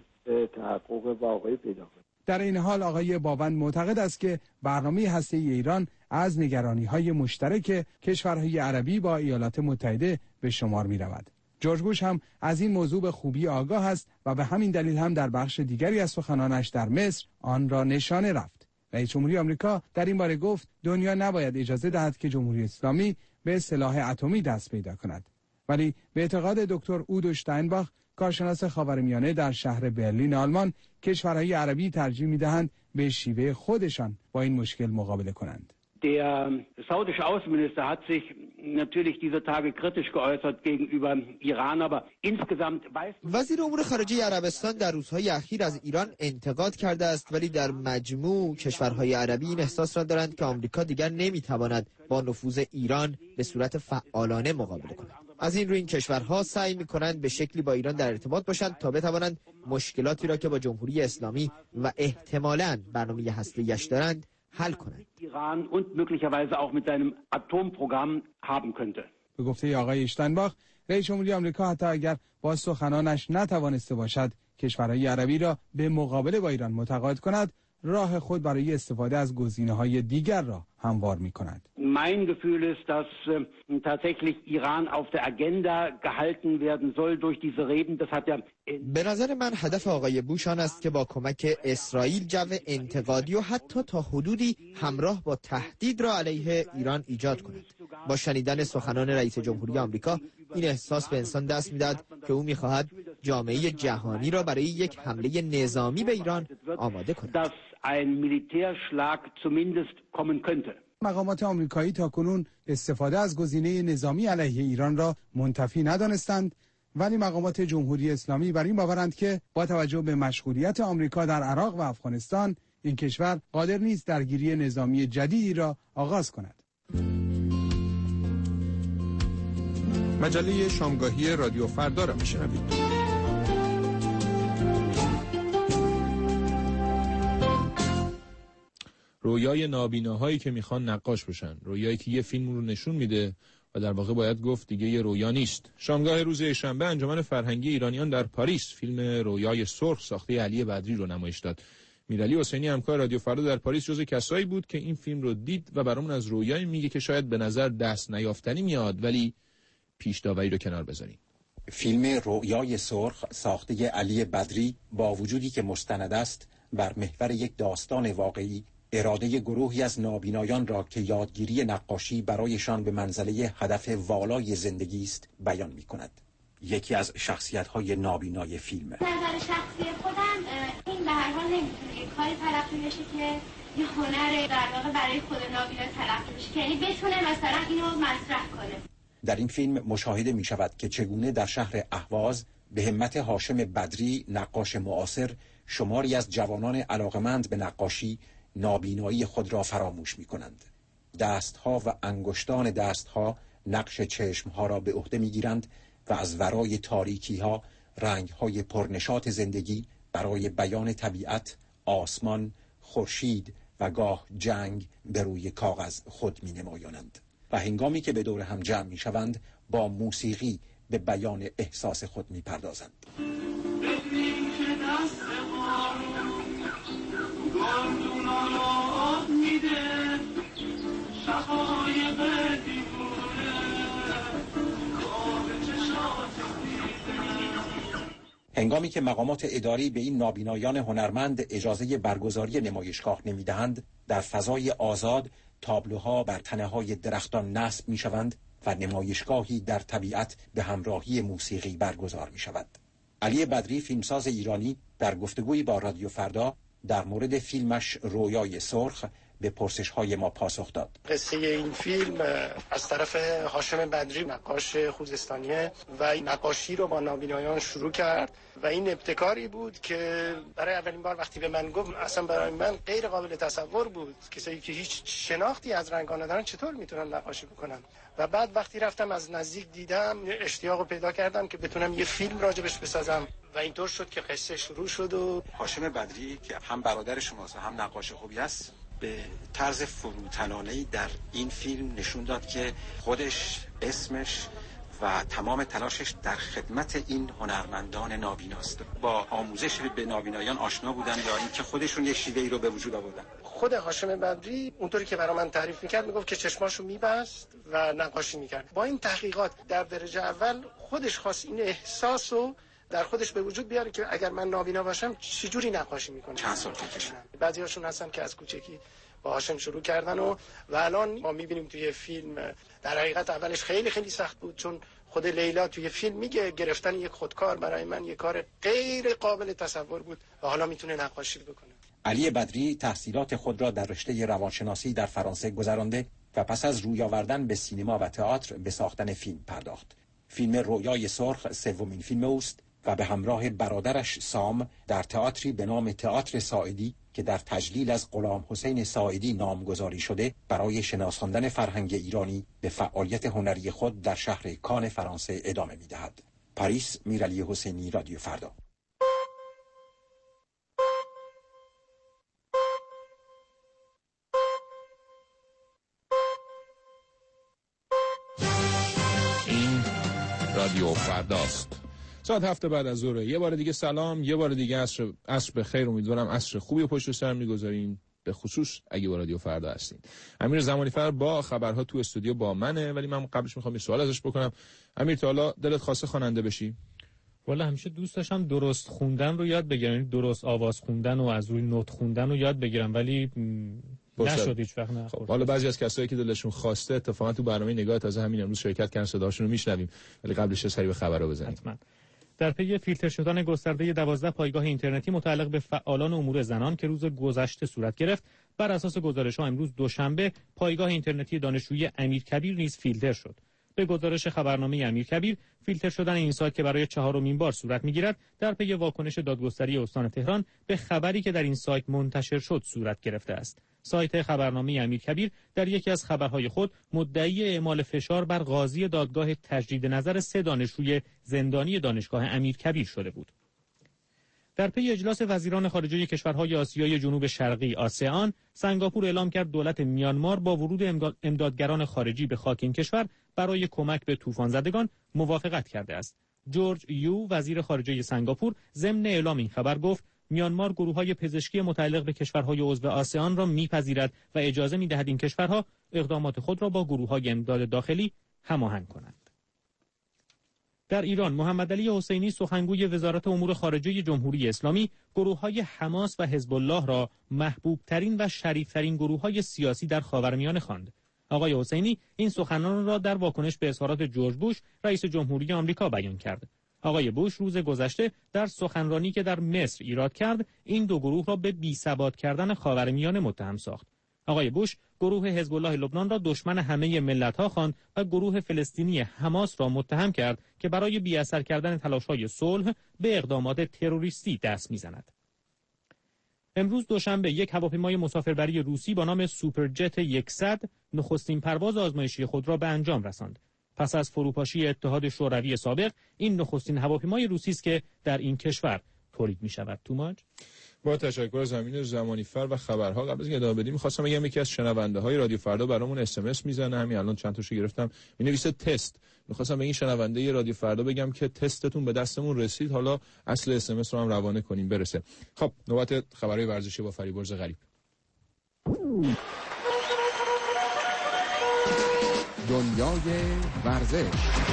تحقق واقعی پیدا کنه. در این حال آقای باوند معتقد است که برنامه هسته‌ای ایران از نگرانی‌های مشترک کشورهای عربی با ایالات متحده به شمار می‌رود. جورج بوش هم از این موضوع به خوبی آگاه است و به همین دلیل هم در بخش دیگری از سخنانش در مصر آن را نشانه رفت. رئیس جمهوری آمریکا در این باره گفت دنیا نباید اجازه دهد که جمهوری اسلامی به سلاح اتمی دست پیدا کند. ولی به اعتقاد دکتر اودو شتاینباخ، کارشناس خاورمیانه در شهر برلین آلمان، کشورهای عربی ترجیح می‌دهند به شیوه خودشان با این مشکل مقابله کنند. Der saudische Außenminister hat sich natürlich dieser Tage kritisch geäußert gegenüber Iran, aber insgesamt weiß وزیر امور خارجه عربستان در روزهای اخیر از ایران انتقاد کرده است، ولی در مجموع کشورهای عربی این احساس را دارند که آمریکا دیگر نمیتواند با نفوذ ایران به صورت فعالانه مقابله کند. از این رو این کشورها سعی می‌کنند به شکلی با ایران در ارتباط باشند تا بتوانند مشکلاتی را که با جمهوری اسلامی و احتمالاً برنامه هسته‌ایش دارند حل کنند. Iran und möglicherweise auch mit seinem Atomprogramm haben könnte. به گفته آقای اشتنباخ، رئیس جمهوری آمریکا حتی اگر با سخنانش نتوانسته باشد کشورهای عربی را به مقابله با ایران متقاعد کند، راه خود برای استفاده از گزینه‌های دیگر را هموار می‌کند. Mein Gefühl ist, dass tatsächlich Iran auf der Agenda gehalten werden soll durch diese Reden. Das hat ja به نظر من هدف آقای بوش آن است که با کمک اسرائیل جو انتقادی و حتی تا حدودی همراه با تهدید را علیه ایران ایجاد کند. با شنیدن سخنان رئیس جمهوری آمریکا این احساس به انسان دست می‌دهد که او می‌خواهد جامعه جهانی را برای یک حمله نظامی به ایران آماده کند. مقامات آمریکایی تاکنون استفاده از گزینه نظامی علیه ایران را منتفی ندانستند، ولی مقامات جمهوری اسلامی بر این باورند که با توجه به مشغولیت آمریکا در عراق و افغانستان، این کشور قادر نیست درگیری نظامی جدیدی را آغاز کند. مجله شامگاهی رادیو فردا را میشنوید. رویای نابیناهایی که میخوان نقاش بشن، رویایی که یه فیلم رو نشون میده و در واقع باید گفت دیگه یه رویا نیست. شامگاه روز شنبه انجمن فرهنگی ایرانیان در پاریس فیلم رویای سرخ ساخته علی بدری رو نمایش داد. میرعلی حسینی همکار رادیو فردا در پاریس جزو کسایی بود که این فیلم رو دید و برامون از رویایی میگه که شاید به نظر دست نیافتنی میاد، ولی پیش داوری رو کنار بذاریم. فیلم رویای سرخ ساخته علی بدری با وجودی که مستند است، بر محور یک داستان واقعی اراده گروهی از نابینایان را که یادگیری نقاشی برایشان به منزله هدف والای زندگی است بیان می‌کند. یکی از شخصیت‌های نابینای فیلم. نظر شخصی خودم این به هر حال نمی‌تونه یک کاری تلقی بشه که یه هنر در واقع برای خود نابینا تلقی بشه، که یعنی بتونه مثلا اینو مطرح کنه. در این فیلم مشاهده می‌شود که چگونه در شهر اهواز به همت هاشم بدری نقاش معاصر شماری از جوانان علاقمند به نقاشی نابینایی خود را فراموش می‌کنند. دستها و انگشتان دستها نقش چشمها را به عهده می‌گیرند و از ورای تاریکی‌ها رنگ‌های پرنشاط زندگی برای بیان طبیعت، آسمان، خورشید و گاه جنگ به روی کاغذ خود می‌نمایانند و هنگامی که به دور هم جمع می‌شوند با موسیقی به بیان احساس خود می‌پردازند. هنگامی که مقامات اداری به این نابینایان هنرمند اجازه برگزاری نمایشگاه نمیدهند، در فضای آزاد تابلوها بر تنه‌های درختان نصب می‌شوند و نمایشگاهی در طبیعت به همراهی موسیقی برگزار می‌شود. علی بدری فیلمساز ایرانی در گفتگویی با رادیو فردا در مورد فیلمش رویای سرخ به پرسش‌های ما پاسخ داد. قصه این فیلم از طرف هاشم بدری، نقاش خوزستانیه و این نقاشی رو با نابینایان شروع کرد و این ابتکاری بود که برای اولین بار وقتی به من گفت، اصلا برای من غیر قابل تصور بود. کسایی که هیچ شناختی از رنگ‌ها ندارن چطور میتونن نقاشی بکنن؟ و بعد وقتی رفتم از نزدیک دیدم، اشتیاقو پیدا کردم که بتونم یه فیلم راجبش بسازم و اینطور شد که قصه شروع شد. و هاشم بدری که هم برادر شماست هم نقاش خوبی است، به طرز فروتنانه‌ای در این فیلم نشون داد که خودش، اسمش و تمام تلاشش در خدمت این هنرمندان نابیناست. با آموزش به نابینایان آشنا بودن یا اینکه خودشون یه شیوه‌ای رو به وجود آوردن؟ خود هاشم بدری اونطوری که برای من تعریف میکرد میگفت که چشماشو میبست و نقاشی میکرد. با این تحقیقات در درجه اول خودش خواست این احساسو در خودش به وجود بیاره که اگر من نابینا باشم چجوری نقاشی میکنم. چند سال طول کشید؟ بعضیاشون هستن که از کوچکی با هاشم شروع کردن و الان ما میبینیم توی فیلم در حقیقت اولش خیلی خیلی سخت بود، چون خود لیلا توی فیلم میگه گرفتن یک خودکار برای من یک کار غیر قابل تصور بود و حالا میتونه نقاشی بکنه. علی بدری تحصیلات خود را در رشته روانشناسی در فرانسه گذرانده و پس از روی آوردن به سینما و تئاتر به ساختن فیلم پرداخت. فیلم رویای سرخ سومین فیلم اوست و به همراه برادرش سام در تئاتری به نام تئاتر ساعدی که در تجلیل از غلام حسین ساعدی نامگذاری شده برای شناساندن فرهنگ ایرانی به فعالیت هنری خود در شهر کان فرانسه ادامه می‌دهد. پاریس، میرعلی حسینی، رادیو فردا. این رادیو فرداست. ساعت 7 بعد از ظهر. یه بار دیگه سلام، یه بار دیگه عصر بخیر. امیدوارم عصر خوبی پشت سر می‌گذارین، به خصوص اگه با رادیو فردا هستین. امیر زمانی فر با خبرها تو استودیو با منه، ولی من قبلش می‌خوام یه سوال ازش بکنم. امیر، تا حالا دلت خواسته خواننده بشی؟ والا همیشه دوست داشتم درست خوندن رو یاد بگیرم، یعنی درست آواز خوندن و از روی نوت خوندن رو یاد بگیرم، ولی نشد هیچ وقت. نه. حالا بعضی از کسایی که دلشون خواسته اتفاقا تو برنامه نگاه تازه همین امروز شرکت کردن، صداشون رو میشنویم، ولی قبلش یه سری به خبرا بزنیم. حتما. در پی فیلتر شدن گسترده 12 پایگاه اینترنتی متعلق به فعالان امور زنان که روز گذشته صورت گرفت، بر اساس گزارش‌ها امروز دوشنبه پایگاه اینترنتی دانشجویی امیرکبیر نیز فیلتر شد. به گزارش خبرنامه امیرکبیر، فیلتر شدن این سایت که برای 4مین بار صورت می‌گیرد، در پی واکنش دادگستری استان تهران به خبری که در این سایت منتشر شد صورت گرفته است. سایت خبرنامه امیرکبیر در یکی از خبرهای خود مدعی اعمال فشار بر قاضی دادگاه تجدید نظر 3 دانشجوی زندانی دانشگاه امیرکبیر شده بود. در پی اجلاس وزیران خارجه کشورهای آسیای جنوب شرقی آسیان، سنگاپور اعلام کرد دولت میانمار با ورود امدادگران خارجی به خاک این کشور برای کمک به طوفان زدگان موافقت کرده است. جورج یو، وزیر خارجه سنگاپور، ضمن اعلام این خبر گفت میانمار گروه‌های پزشکی متعلق به کشورهای عضو آسیان را می‌پذیرد و اجازه می‌دهد این کشورها اقدامات خود را با گروه‌های امداد داخلی هماهنگ کنند. در ایران، محمد علی حسینی، سخنگوی وزارت امور خارجه جمهوری اسلامی، گروه‌های حماس و حزب الله را محبوب‌ترین و شریفترین گروه‌های سیاسی در خاورمیانه خواند. آقای حسینی این سخنان را در واکنش به اظهارات جورج بوش، رئیس جمهوری آمریکا بیان کرد. آقای بوش روز گذشته در سخنرانی که در مصر ایراد کرد، این دو گروه را به بی‌ثبات کردن خاورمیانه متهم ساخت. آقای بوش گروه حزب الله لبنان را دشمن همه ملت‌ها خواند و گروه فلسطینی حماس را متهم کرد که برای بی‌اثر کردن تلاش‌های صلح به اقدامات تروریستی دست می‌زند. امروز دوشنبه یک هواپیمای مسافربری روسی با نام سوپرجت 100 نخستین پرواز آزمایشی خود را به انجام رساند. پس از فروپاشی اتحاد شوروی سابق، این نخستین هواپیمای روسی است که در این کشور تولید می‌شود. توماج، با تشکر از امیر زمانی فر و خبرها. قبل از اینکه ادامه بدیم می‌خواستم بگم یکی از شنونده‌های رادیو فردا برامون SMS میزنه، همین الان چند تاشو گرفتم، می‌نویسه تست. می‌خواستم به این شنونده رادیو فردا بگم که تستتون به دستمون رسید، حالا اصل SMS رو هم روانه کنیم برسه. خب نوبت خبرهای ورزشی با فریبرز غریب. دنیای ورزش.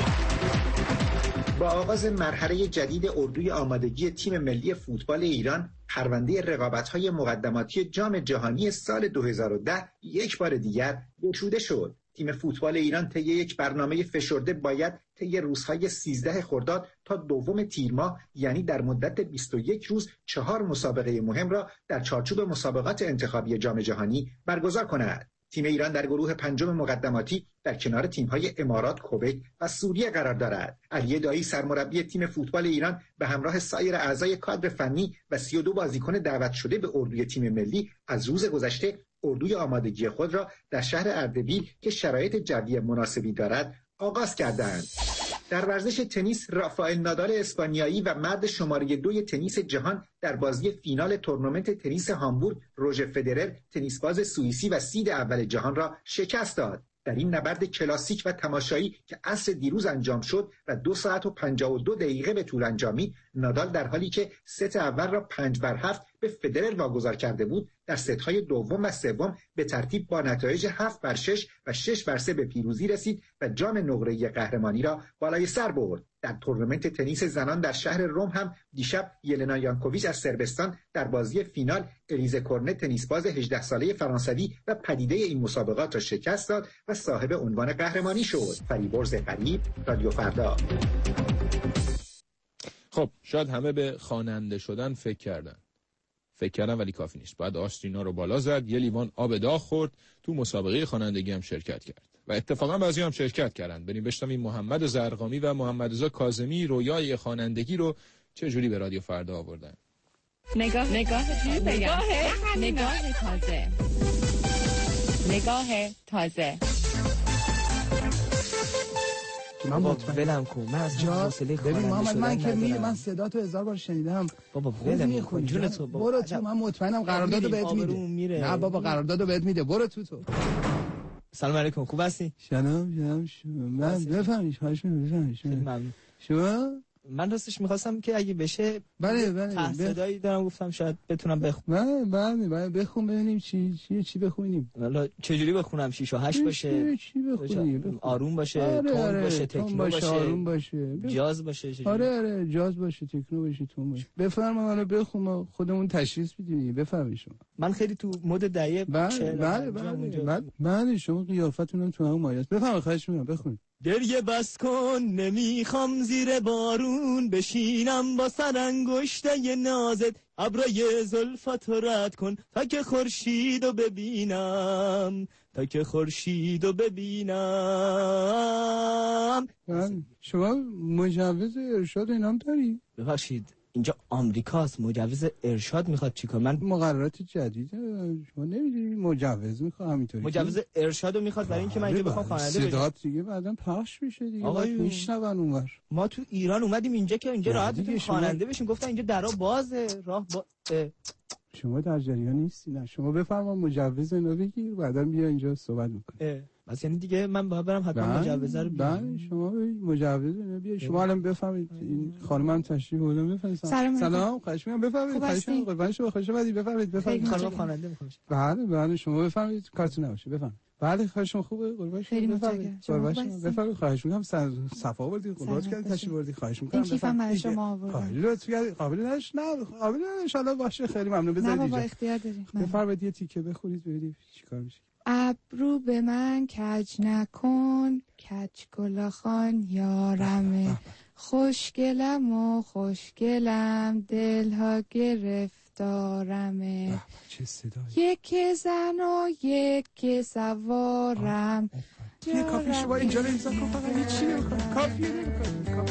با آغاز مرحله جدید اردوی آمادگی تیم ملی فوتبال ایران، پرونده رقابت‌های مقدماتی جام جهانی سال 2010 یک بار دیگر گشوده شد. تیم فوتبال ایران طی یک برنامه فشرده باید طی روزهای 13 خرداد تا 2 تیر ماه، یعنی در مدت 21 روز، 4 مسابقه مهم را در چارچوب مسابقات انتخابی جام جهانی برگزار کند. تیم ایران در گروه 5 مقدماتی در کنار تیم‌های امارات، کویت و سوریه قرار دارد. علی دایی، سرمربی تیم فوتبال ایران، به همراه سایر اعضای کادر فنی و 32 بازیکن دعوت شده به اردوی تیم ملی از روز گذشته اردوی آمادگی خود را در شهر اردبیل که شرایط جوی مناسبی دارد آغاز کردند. در ورزش تنیس، رافائل نادال اسپانیایی و مرد شماره 2 تنیس جهان در بازی فینال تورنمنت تنیس هامبورگ، روژر فدرر، تنیسباز سوئیسی و سید اول جهان را شکست داد. در این نبرد کلاسیک و تماشایی که عصر دیروز انجام شد و 2 ساعت و 52 دقیقه به طول انجامید، نادال در حالی که ست اول را 5-7 به فدرر واگذار کرده بود، در ست‌های دوم و سوم به ترتیب با نتایج 7-6 و 6-3 به پیروزی رسید و جام نقره‌ای قهرمانی را بالای سر برد. در تورنمنت تنیس زنان در شهر روم هم دیشب یلنا یانکوویچ از صربستان در بازی فینال الیزه کورنت، تنیسباز 18 ساله فرانسوی و پدیده این مسابقات را شکست داد و صاحب عنوان قهرمانی شد. فریبرز غریب، رادیو فردا. خب شاید همه به خواننده شدن فکر فکر کردم ولی کافی نیست. بعد آستینا رو بالا زد، یه لیوان آب داغ خورد، تو مسابقه خوانندگی هم شرکت کرد. و اتفاقا بعضی هم شرکت کردن. بریم بشنویم محمد زرقامی و محمد رضا کاظمی رویای خوانندگی رو چه جوری به رادیو فردا آوردن. نگاه تازه من ولم کن، من از حوصله خواننده شدن من که من صدا تو 1000 بار شنیدم. بابا ولم کن جون تو بابا. برو تو، من مطمئنم قراردادو بهت میده. نه بابا قراردادو بهت میده، برو تو. سلام علیکم، خوب هستی؟ سلام. من بفهمیش شما من راستش میخواستم که اگه بشه بله صدایی دارم، گفتم شاید بتونم بخونم. بله بخون ببینیم چی بخونیم. والا چه جوری بخونم؟ 6 و 8 باشه؟ چی بخونیم؟ آروم باشه، تون باشه، تکنو باشه، آروم باشه، جاز باشه. آره جاز باشه، تکنو باشه، تون باشه. بفرما منو بخون، خودمون تشخیص میدیم. بفرمایید شما. من خیلی تو مود دهه بله شما قیافتونم تو همون مایه است. بفرمایید، خواهش میکنم بخونید. گریه بس کن، نمیخوام زیر بارون بشینم با سر انگشته نازت، ابرای زلفاتو رد کن تا که خورشیدو ببینم. شما مجوز ارشاد اینام داری؟ ببخشید اینجا آمریکاست، مجوز ارشاد میخواد چیکار؟ من مقررات جدید شما نمیدونی مجوز میخواد همینطوری. مجوز ارشادو میخواد برای اینکه من اینجا بخوام خواننده بشم. صدات دیگه بعداً پخش میشه دیگه. آقا میشنون اونور. ما تو ایران اومدیم اینجا که اینجا راحت بتونیم خواننده بشیم، گفتن اینجا درا بازه، راه شما در جریان نیستی. نه شما بفرما مجوز اینو بگیر، بعداً بیا اینجا صحبت میکنیم. بس یعنی دیگه من باید برم حتما مجوز رو بگیرم. شما مجوز اینو بیا. شما الان بفهمید این خانمم تشریف بردن بفرستم. سلام خواهش می‌کنم بفرمایید. خواهش می‌کنم قربان شما، خوش اومدید. بفرمایید خانم خواننده می‌خوام. بله شما بفرمایید، کارتون نباشه بفرمایید. بله خواهش خوبه قربان شما. بفرمایید خواهش می‌کنم. صفا آوردید، قربان کردید، تشریف بردید. خواهش می‌کنم. کیفم برای شما آوردم. قابل نش نه قابل ان شاء الله باشه. خیلی ممنون. بذارید اینجا. اختیار دارید. بفرمایید یه تیکه بخورید ببینید چیکار میشه. ابرو به من کج نکن، کج گلاخان یارمه، خوشگلم دلها گرفتارمه، یک زن و یک سوارم. یه کافی شما اینجا رو امضا کن، فقط یه چی نمی‌کنه، کافیه نمی‌کنه.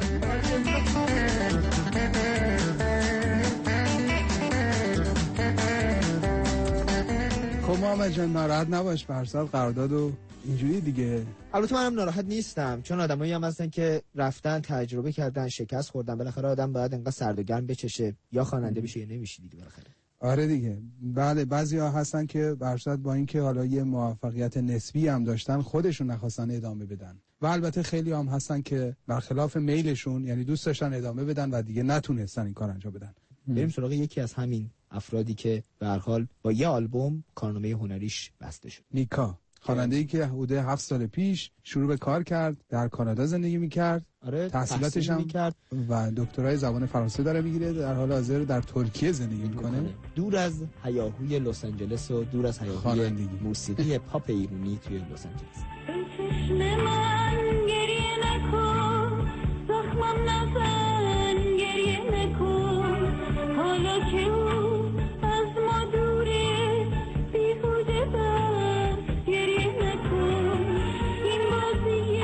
خب محمد جان ناراحت نباش، برسال قرارداد و اینجوری دیگه. البته منم ناراحت نیستم، چون آدمایی هم هستن که رفتن تجربه کردن شکست خوردن. بالاخره آدم باید انقدر سرد و گرم بچشه یا خواننده بشه یا نمیشه دیگه بالاخره. آره دیگه. بله بعضیا هستن که برصد با اینکه حالا یه موفقیت نسبی هم داشتن خودشون نخواستن ادامه بدن، و البته خیلی هم هستن که برخلاف میلشون، یعنی دوست داشتن ادامه بدن و دیگه نتونستن این کار انجام بدن. بریم سراغ یکی از همین افرادی که به هر حال با یه آلبوم کارنامه هنریش بسته شد. نیکا، خواننده‌ای که حدود 7 سال پیش شروع به کار کرد، در کانادا زندگی می‌کرد. آره، تحصیلاتش هم کرد و دکترای زبان فرانسه داره میگیره. در حال حاضر در ترکیه زندگی میکنه، دور از هیاهوی لس آنجلس و دور از هیاهوی موسیقی پاپ ایرانی توی لس آنجلس. چشم من گریه نکن، زخمم نزن گریه نکن، حالا که او از ما دوره بیهوده بر گریه نکن، این بازی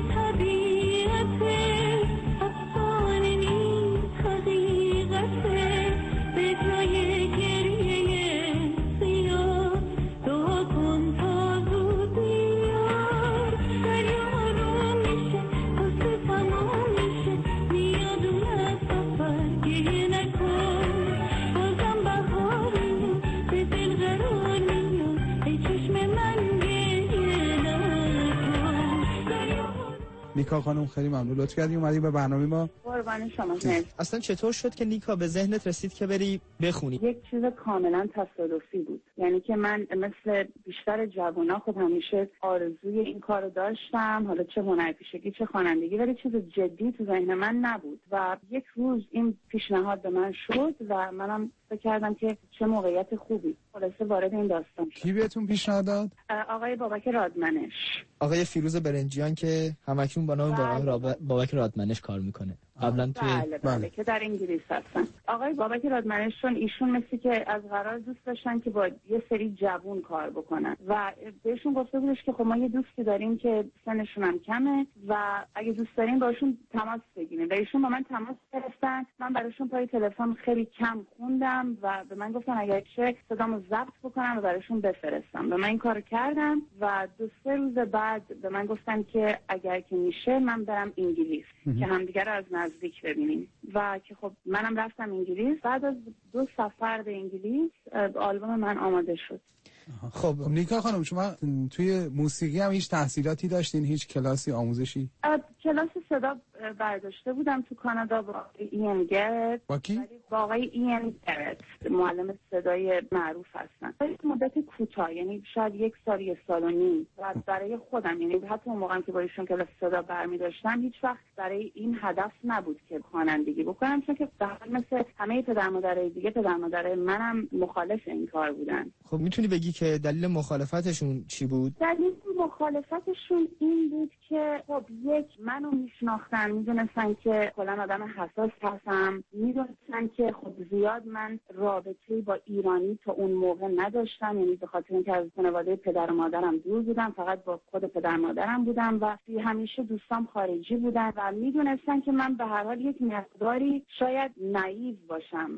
طبیعته، افسانه نیست حقیقته، به جای گریه سیاه دعا کن تا زود بیار، دریا رو میشه قصه تمام میشه، میاد اون از سفر گریه نکن، بازم بهاری به دل قرار میاد، ای چشم من گریه نکن. نیکا خانم خیلی ممنون، لطف کردی اومدی به برنامه ما. قربان شما. اصلا چطور شد که نیکا به ذهنت رسید که بری بخونی؟ یک چیز کاملا تصادفی بود، یعنی که من مثل بیشتر جوونا خب همیشه آرزوی این کارو داشتم، حالا چه هنرپیشگی چه خوانندگی، ولی چیز جدی تو ذهن من نبود و یک روز این پیشنهاد به من شد و منم فکر کردم که چه موقعیت خوبی، خلاصه وارد این داستان شد. کی بهتون پیشنهاد داد؟ آقای بابک رادمنش. آقای فیروز برنجیان که همکنون با نام بابک رادمنش کار میکنه. قبلا توی بله که در انگلیس هستن. آقای بابک رادمنشون ایشون مثل که از قرار دوست داشتن که با یه سری جوون کار بکنن و بهشون گفته بودش که خب ما یه دوستی داریم که سنشون هم کمه و اگه دوست دارین باشون تماس بگیرین و ایشون با من تماس گرفتن. من براشون پای تلفن خیلی کم خوندم و به من گفتن اگر چه صدامو ضبط بکنم و براشون بفرستم. و من این کارو کردم و 2-3 روز بعد به من گفتن که اگر که میشه من برم انگلیس که همدیگه رو از نزدیک ببینیم و که خب منم رفتم انگلیس. بعد از 2 سفر به انگلیس آلبوم من آماده شد. خب نیکا خانم شما توی موسیقی هم هیچ تحصیلاتی داشتین؟ هیچ کلاسی آموزشی؟ کلاس صدا برداشته بودم تو کانادا با این گرت. با کی؟ با آقای این گرت، معلم صدای معروف هستن. مدت کوتاه، یعنی شاید 1 سال 1.5 سال و برای خودم، یعنی حتی اون موقعی که با ایشون کلاس صدا برمی داشتم هیچ وقت برای این هدف نبود که خوانندگی بکنم، چون که در مثل همه پدر مادرای دیگه پدر مادر منم مخالف این کار بودن. خب میتونی بگی که دلیل مخالفتشون چی بود؟ دلیل مخالفتشون این بود که خب یک، منو میشناختن، میدونستن که کلا آدم حساس هستم، میدونستن که خب زیاد من رابطه‌ای با ایرانی تا اون موقع نداشتم، یعنی به خاطر اینکه از خانواده پدر و مادرم دور بودم، فقط با خود پدر مادرم بودم و همیشه دوستام خارجی بودن و میدونستن که من به هر حال یک مقداری شاید نایو باشم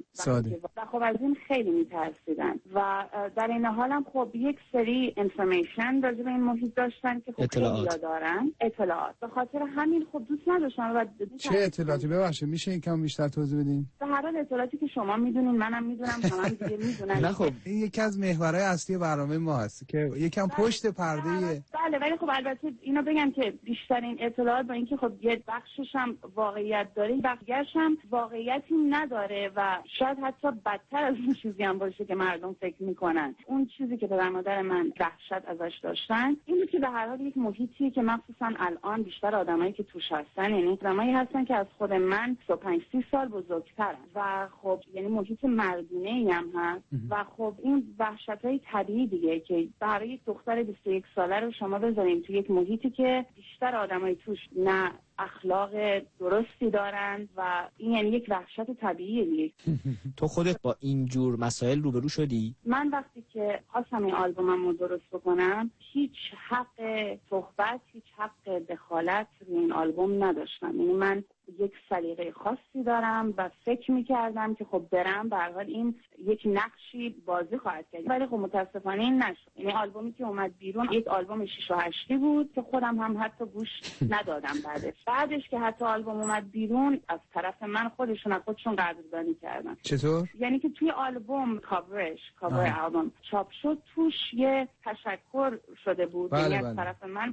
و خب از این خیلی میترسیدن و در این حالم خب یک سری انفورمیشن راجع به این محیط داشتن که خب خیلی دارن اطلاعات. به خاطر همین خب دوست نداشتم. و چه اطلاعاتی؟ ببخشید میشه یکم بیشتر توضیح بدین؟ به هر حال اطلاعاتی که شما میدونین منم میدونم، همه دیگه میدونن. نه خب این یکی از محورهای اصلی برنامه ما هست که یکم پشت پرده. بله ولی خب البته اینو بگم که بیشترین اطلاعات با اینکه خب یه بخشش هم واقعیت داره، بقیه‌اش هم واقعیتی نداره و شاید حتی بدتر از اون چیزی هم باشه که مردم فکر میکنن. اون چیزی که پدر مادر من وحشت ازش داشتن اینه که به هر حال یک محیطی که مخصوصا الان بیشتر آدمایی که توش هستن، یعنی آدمایی هستن که از خود من 25-30 سال بزرگترن و خب یعنی محیط مردونه‌ای هم هست و خب این وحشتای طبیعی دیگه که برای یک دختر 21 ساله رو شما بذارین تو یک محیطی که بیشتر آدمای توش نه اخلاق درستی دارن و این یعنی یک وحشت طبیعیه دیگه. تو خودت با این جور مسائل روبرو شدی؟ من وقتی که خواستم این آلبومم رو درست بکنم هیچ حق صحبت، هیچ حق دخالت روی این آلبوم نداشتم. یعنی من یک سلیقه خاصی دارم و فکر می‌کردم که خب برم به هر حال این یک نقشی بازی خواهد کرد، ولی خب متاسفانه این نشد. یعنی آلبومی که اومد بیرون یک آلبوم 6 و 8 بود که خودم هم حتی گوش ندادم. بعدش که حتی آلبوم اومد بیرون از طرف من خودشون قدردانی کردن. چطور؟ یعنی که توی آلبوم کاور آلبوم چاپ شد، توش یه تشکر شده بود یعنی از طرف من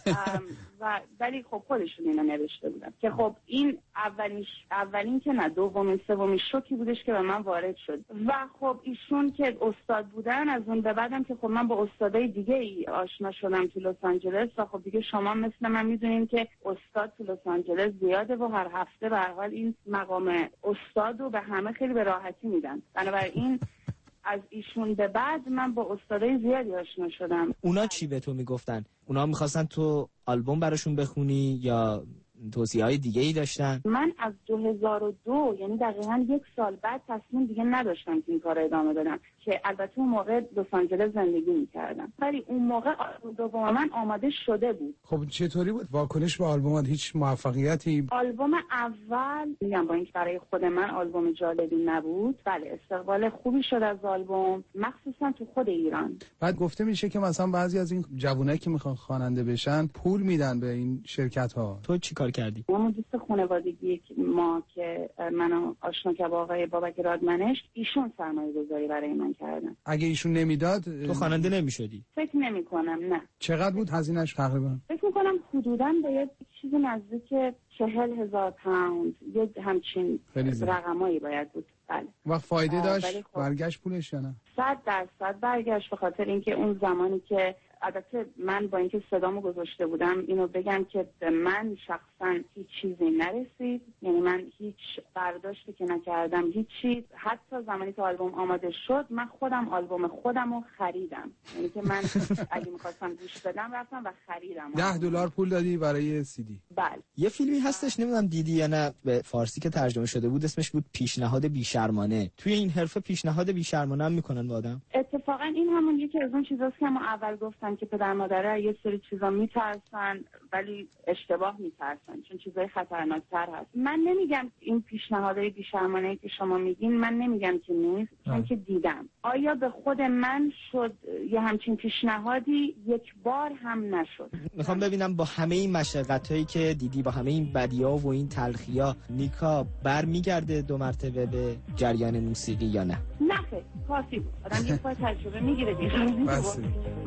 و ولی خب خودشون اینو نوشته بودن که خب این اولین که نه دومین سومین شوکی بودش که به من وارد شد و خب ایشون که استاد بودن از اون به بعدم که خب من با استادای دیگه ای آشنا شدم تو لس آنجلس و خب دیگه شما مثل من میدونین که استاد تو لس آنجلس زیاده و هر هفته به هر حال این مقام استاد رو به همه خیلی به راحتی میدن. بنابراین از ایشون به بعد من با استادای زیادی آشنا شدم. اونا چی به تو میگفتن؟ اونا میخواستن تو آلبوم براشون بخونی یا توصیه‌های دیگه‌ای داشتن؟ من از 2002 یعنی دقیقاً 1 سال بعد تصمیم دیگه نداشتم که این کار ادامه بدم که البته اون موقع لس آنجلس زندگی می‌کردم ولی اون موقع آلبوم دوم من آماده شده بود. خب چطوری بود واکنش به آلبومات؟ هیچ موفقیتی؟ آلبوم اول میگم با اینکه برای خود من آلبوم جالبی نبود، بله استقبال خوبی شد از آلبوم مخصوصا تو خود ایران. بعد گفته میشه که مثلا بعضی از این جوونایی که میخوان خواننده بشن پول میدن به این شرکت‌ها. تو چیکار کردی؟ اون دوست خانوادگی ما که منو آشنا کرد با آقای بابک رادمنش، ایشون سرمایه‌گذاری برای من کردن. اگه ایشون نمیداد تو خواننده نمی‌شدی؟ فکر نمی‌کنم. نه. چقدر بود هزینه‌اش تقریبا؟ فکر می‌کنم حدوداً به یه چیزی نزدیک 40,000 پوند یه همچین رقمایی باید بود. بله. و فایده داشت؟ برگشت پولش یا نه؟ 100% برگشت، به خاطر اینکه اون زمانی که البته من با اینکه صدامو گذاشته بودم اینو بگم که به من شخصا هیچ چیزی نرسید، یعنی من هیچ برداشتی که نکردم، هیچ چیز. حتی زمانی که آلبوم آماده شد من خودم آلبوم خودمو خریدم، یعنی که من اگه می‌خواستم گوش بدم رفتم و خریدم. $10 پول دادی برای CD؟ بله. یه فیلمی هستش نمیدونم دیدی یا نه، به فارسی که ترجمه شده بود، اسمش بود پیشنهاد بی‌شرمانه. توی این حرفه پیشنهاد بی‌شرمانه هم میکنن با آدم. اتفاقا این همون یکی از اون چیزاست که ما اول گفتم که پدر مادرها یه سری چیزا میترسن ولی اشتباه میترسن، چون چیزای خطرناکتر هست. من نمیگم این پیشنهادهای بی‌شرمانه که شما میگین، من نمیگم که نیست، چون که دیدم. آیا به خود من شد یه همچین پیشنهادی؟ یک بار هم نشد. میخوام ببینم با همه این مشقتایی که دیدی، با همه این بدی‌ها و این تلخی‌ها، نیکا برمیگرده 2 مرتبه به جریان موسیقی یا نه؟ نه خیلی کافی بود. آدم یه پای تجربه میگیره دیگه. بس.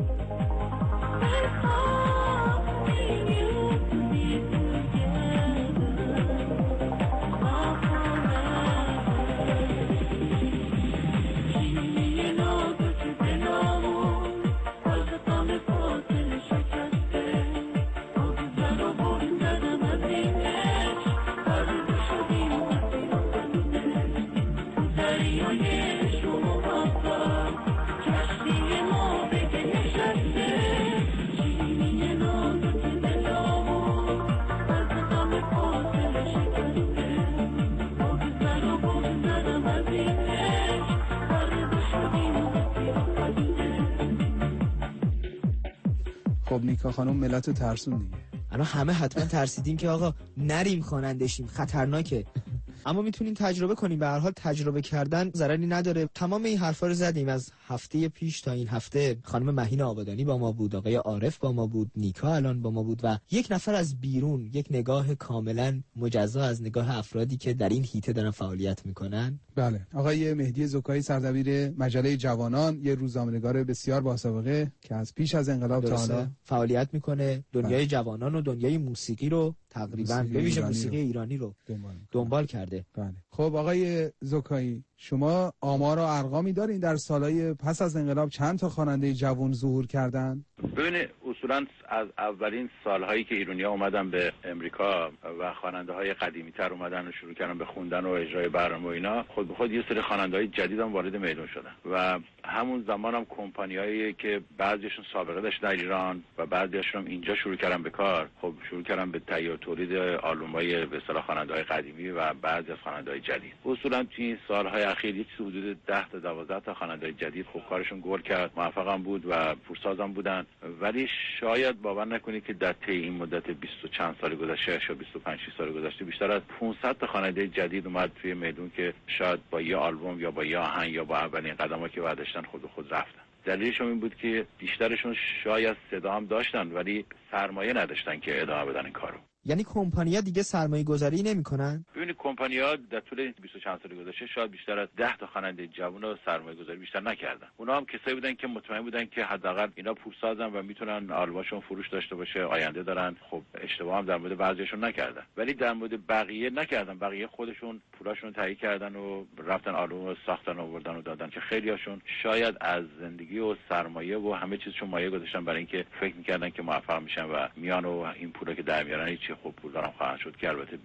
خب نیکا خانم ملت رو ترسون دیگه. الان همه حتما ترسیدیم که آقا نریم خوانندشیم، خطرناکه. اما میتونین تجربه کنیم. به هر حال تجربه کردن ضرری نداره. تمام این حرفا رو زدیم. از هفته پیش تا این هفته خانم مهین آبادانی با ما بود، آقای عارف با ما بود، نیکا الان با ما بود و یک نفر از بیرون، یک نگاه کاملا مجزا از نگاه افرادی که در این حیطه دارن فعالیت میکنن. بله، آقای مهدی زکایی سردبیر مجله جوانان، یه روزنامه‌نگار بسیار باسابقه که از پیش از انقلاب تا حالا فعالیت میکنه. دنیای جوانان و دنیای موسیقی رو تقریبا به ویژه موسیقی ایرانی رو دنبال کرده. بله. خب آقای زکایی، شما آمار و ارقامی دارین در سالهای پس از انقلاب چند تا خواننده جوان ظهور کردن؟ ببینید اصولا از اولین سالهایی که ایرانی‌ها اومدن به امریکا و خواننده‌های قدیمی‌تر اومدن و شروع کردن به خوندن و اجرای برنامه و اینا، خود به خود یه سری خواننده‌های جدید هم وارد میدان شدن و همون زمان هم کمپانیایی که بعضیشون سابقه داشت در ایران و بعضیشون هم اینجا شروع کردن به کار، خب شروع کردن به تهیه و تولید آلبوم‌های به اصطلاح خواننده‌های قدیمی و بعضی از خواننده‌های جدید. اصولا تو این سال‌های اخیر یه چیز حدود 10 تا 12 تا خواننده جدید خب کارشون گل کرد، موفقم بود و پورسازم بودن. ولی شاید باور نکنید که در طی این مدت 20 و چند سال گذشته یا 25 سال گذشته بیشتر از 500 تا خواننده جدید اومد توی میدون که شاید با یه آلبوم یا با یه آهنگ یا با اولین قدماتی که برداشتن خود به خود رفتن. دلیلشون این بود که بیشترشون شاید صدا هم داشتن ولی سرمایه نداشتن که ادامه بدن این کارو. یعنی کمپانی‌ها دیگه سرمایه گذاری نمی‌کنن؟ ببینید کمپانی‌ها در طول 20 چند سال گذشته شاید بیشتر از 10 تا خواننده جوان رو سرمایه گذاری بیشتر نکردن. اونا هم کسایی بودن که مطمئن بودن که حداقل اینا پولسازن و میتونن آلبومشون فروش داشته باشه، آینده دارن. خب اشتباه هم در مورد بعضیشون نکردن. ولی در مورد بقیه نکردن. بقیه خودشون پولاشون رو تهیه کردن و رفتن آلبوم رو ساختن و آوردن و دادن که خیلیاشون شاید از زندگی و سرمایه و همه چیزشون مایه گذاشتن برای اینکه فکر می‌کردن که موفق میشن و میان و این پولا که در میارن هیچ خب پولدارم خواهند شد که البته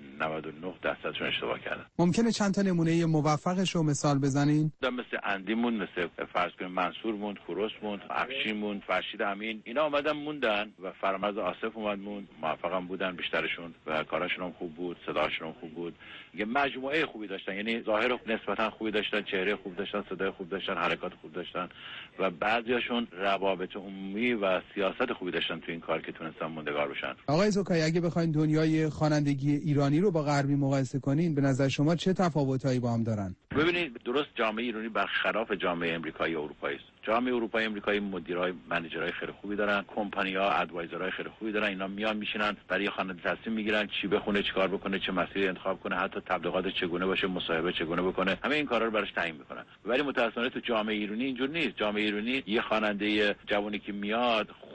99% اشتباه کردن. ممکنه چند تا نمونه موفقش رو مثال بزنین؟ مثل اندی موند، مثل فرض کنیم منصور موند، کوروس موند، افشین موند، فرشید امین، اینا اومدن موندن و فرامرز آصف اومد موند، موفقم بودن بیشترشون و کاراشون هم خوب بود، صداشون هم خوب بود. یه مجموعه خوبی داشتن، یعنی ظاهر نسبتا خوبی داشتن، چهره خوب داشتن، صدای خوب داشتن، حرکات خوب داشتن و بعضیاشون روابط عمومی و سیاست خوبی داشتن تو این کار که تونستن موندگار بشن. آقای زکایی اگه بخواید دنیای خوانندگی ایرانی رو با غربی مقایسه کنین، به نظر شما چه تفاوتایی با هم دارن؟ ببینید درست جامعه ایرانی برخلاف جامعه امریکایی و اروپایی است. جامعه اروپایی امریکایی مدیرای منیجرای خیلی خوبی دارن، کمپانی‌ها ادوایزرای خیلی خوبی دارن. اینا میان میشینن برای خواننده تصمیم میگیرن چی بخونه، چیکار بکنه، چه مسیری انتخاب کنه، حتی تبلیغات چگونه باشه، مصاحبه چگونه بکنه، همه این کارا رو براش تعیین میکنن. ولی متأسفانه تو جامعه ایرانی اینجور نیست. جامعه ایرانی یه خواننده جوانی که میاد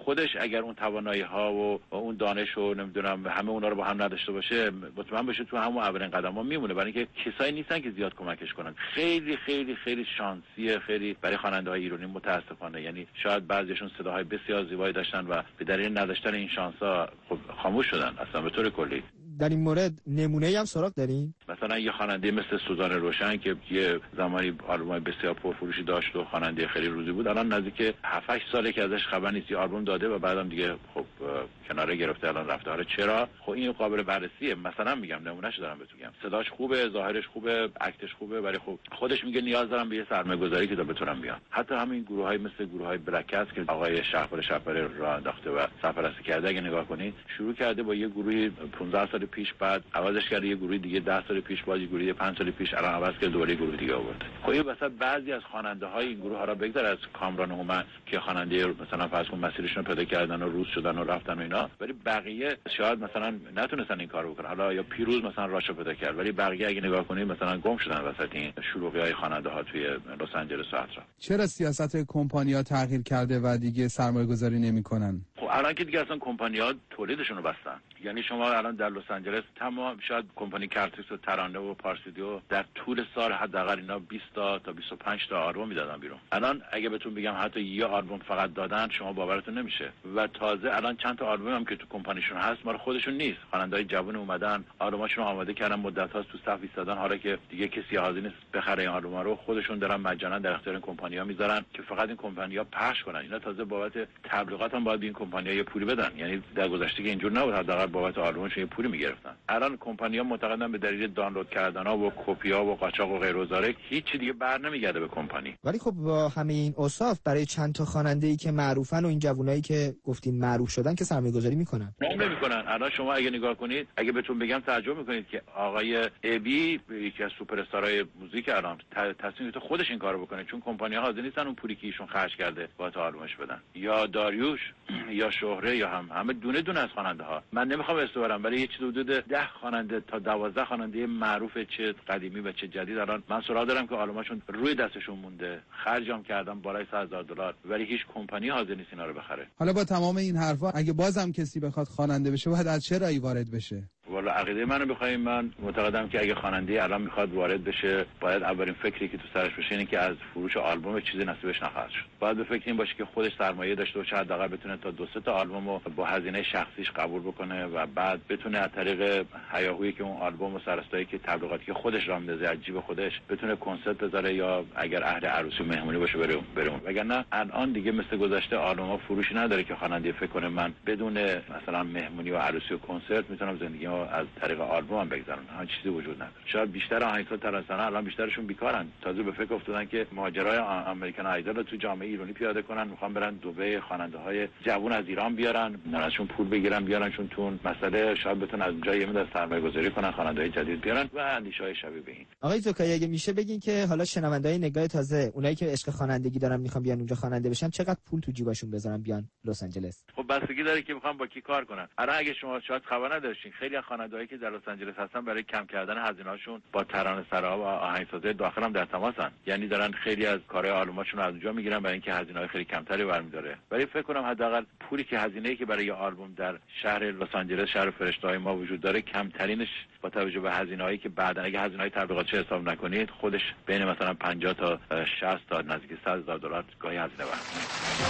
خودش اگر اون توانایی ها و اون دانش و نمیدونم همه اونا رو با هم نداشته باشه، مطمئن باشه تو همون اولین قدم‌ها میمونه، برای اینکه کسایی نیستن که زیاد کمکش کنن. خیلی خیلی خیلی شانسیه، خیلی برای خواننده‌های ایرانی متاسفانه. یعنی شاید بعضیشون صداهای بسیار زیبایی داشتن و به دلیل نداشتن این شانس‌ها خب خاموش شدن اصلا به طور کلی. در این مورد نمونه‌ای هم سراغ دارین؟ مثلا یه خواننده مثل سوزان روشن که یه زمانی آلبوم بسیار پرفروشی داشت و خواننده خیلی روزی بود، الان نزدیک 7-8 ساله که ازش خبر نیست. یه آلبوم داده و بعدم دیگه خب کناره گرفته، الان رفته. حالا چرا؟ خب این قابل بررسیه. مثلا میگم نمونهشو دارم بهتون میگم، صداش خوبه، ظاهرش خوبه، اکتش خوبه، ولی خب خودش میگه نیاز دارم به یه سرمایه‌گذاری که تا بتونم بیام. حتی همین گروهای مثل گروهای بلک‌کست که آقای شهپر راه انداخته و سرپرستی کرده، اگه نگاه کنید شروع کرده با یه گروهی 15 سال پیش، بعد عوضش کرده یه گروه دیگه 10 سال پیش، بعد یه گروه 5 سال پیش، الان عوض کرده دوباره گروه دیگه آورده. خب این وسط بعضی از خواننده‌های این گروه ها را بگذار از کامران هومن که خواننده مثلا فرض کن مسیرشون رو پیدا کردن و روز شدن و رفتن و اینا، ولی بقیه شاید مثلا نتونستن این کارو بکنن. حالا یا پیروز مثلا راشو پیدا کرد، ولی بقیه اگه نگاه کنید مثلا گم شدن وسط این شلوغی‌های خواننده‌ها توی لس آنجلس و اطراف. چرا سیاست کمپانی‌ها تغییر کرده و دیگه سرمایه‌گذاری نمی‌کنن؟ خب الان که دیگه اصلا کمپانی‌ها تولیدشون رو بستن. یعنی شما الان در لس آنجلس تمام شاید کمپانی کارتریکس و ترانه و پارسیدیو در طول سال حداقل اینا 20 تا 25 تا آلبوم میدادن بیرون. الان اگه بهتون بگم حتی یه آلبوم فقط دادن شما باورتون نمیشه. و تازه الان چند تا آلبوم هم که تو کمپانیشون هست مال خودشون نیست. خواننده‌های جوون اومدن آلبوماشون رو آماده کردن، مدت‌هاست تو صف ایستادن، حالا که دیگه کسی حاضر نیست بخره این آلبوما رو، خودشون دارن مجانا در اختیار کمپانی‌ها میذارن که فقط این کمپانی‌ها پخش کنن. اینا تازه بابت تبلیغات هم باید این کمپانی‌ها یه پولی بدن. یعنی در گذشته که اینجور نبود، حداقل بابت آلبومشون یه پولی میگرفتن. الان کمپانی‌ها معتقدن به دلیل دانلود کردن‌ها و کپی‌ها و قاچاق و غیر و ذالک هیچ دیگه بر نمیگرده به کمپانی. ولی خب با همه این اوصاف برای چند تا خواننده‌ای که معروفن و این جوونایی که گفتین معروف شدن که سرمایه‌گذاری میکنن. نمیکنن. الان شما اگه نگاه کنید، اگه بهتون بگم تعجب میکنید که آقای ابی یکی از سوپر استارهای موزیک الان تصمیم گرفته خودش این کارو بکنه، چون کمپانی‌ها حاضر نیستن اون پولی که ایشون خرج کرده با تا آلبومش بدن. یا داریوش یا شهره یا همه دونه دونه از خواننده‌ها. من نمیخوام اسم ببرم، ولی یه چیز حدود 10 خواننده تا 12 خواننده معروف چه قدیمی و چه جدید الان من سراغ دارم که آلبومشون روی دستشون مونده، خرجام کردن بالای $100,000 ولی هیچ کمپانی حاضر نیست اینا رو بخره. حالا با تمام این حرفا اگه بازم کسی بخواد خواننده بشه باید از چه راهی وارد بشه؟ والا عقیده منو بخوایم، من معتقدم که اگه خواننده الان میخواد وارد بشه، باید اولین فکری که تو سرش بشه اینه که از فروش آلبوم چیزی نصیبش نخواهد شد. باید به فکر این باشه که خودش سرمایه داشته باشه، حداقل بتونه تا 2-3 تا آلبومو با هزینه شخصیش قبول بکنه و بعد بتونه از طریق هیاهویی که اون آلبوم و سرستایی که تبلیغاتی که خودش راه میندازه از جیب خودش بتونه کنسرت بذاره، یا اگر اهل عروسی و مهمونی باشه بره. وگرنه الان دیگه مثل گذشته آلبوم‌ها فروشی نداره که خواننده فکر کنه من بدون مثلا مهمونی و عروسی و کنسرت میتونم زندگیمو از طریق آلبوم بگذرونم. هیچ چیزی وجود نداره. شاید بیشتر آهنگساز ترانه‌سرا الان بیشترشون بیکارن، تازه به فکر افتادن که ماجرای امریکن آیدول رو تو جامعه ایرانی پیاده کنن، میخوان برن دبی خواننده‌های جوون از ایران بیارن، ازشون پول بگیرن بیارن، چون تو مسئله شاید بتونن از اونجا یه مقدار سرمایه‌گذاری کنن، خواننده‌های جدید بیارن و اندیشه‌های شبیه به این. آقای زکایی اگه میشه بگین که حالا شنونده‌های نگاه تازه، اونایی که عشق خوانندگی دارن میخوان بیان اونجا خواننده بشن، چقدر پول تو جیبشون بذارن بیان لس آنجلس؟ خب بستگی داره که میخوان با کی کار کنن. الان اگه شما شاید خبر نداشتین، خیلی از خواننده‌هایی که در لس آنجلس هستن برای کم کردن هزینه‌هاشون با ترانه‌سرا و آهنگسازای داخل هم در تماسن. یعنی دارن خیلی از کارهای آلبوماشون رو از اونجا میگیرن برای اینکه هزینه‌های خیلی کمتری برمی‌داره. ولی فکر کنم حداقل پولی که هزینه‌ای که برای آلبوم در شهر لس آنجلس، شهر فرشته‌های ما وجود داره، کمترینش با توجه به هزینه‌هایی که بعداً اگه هزینه‌های تبلیغاتی حساب نکنید، خودش بین مثلا 50 تا 60 تا نزدیک $100,000 گاهی هزینه برمی‌داره.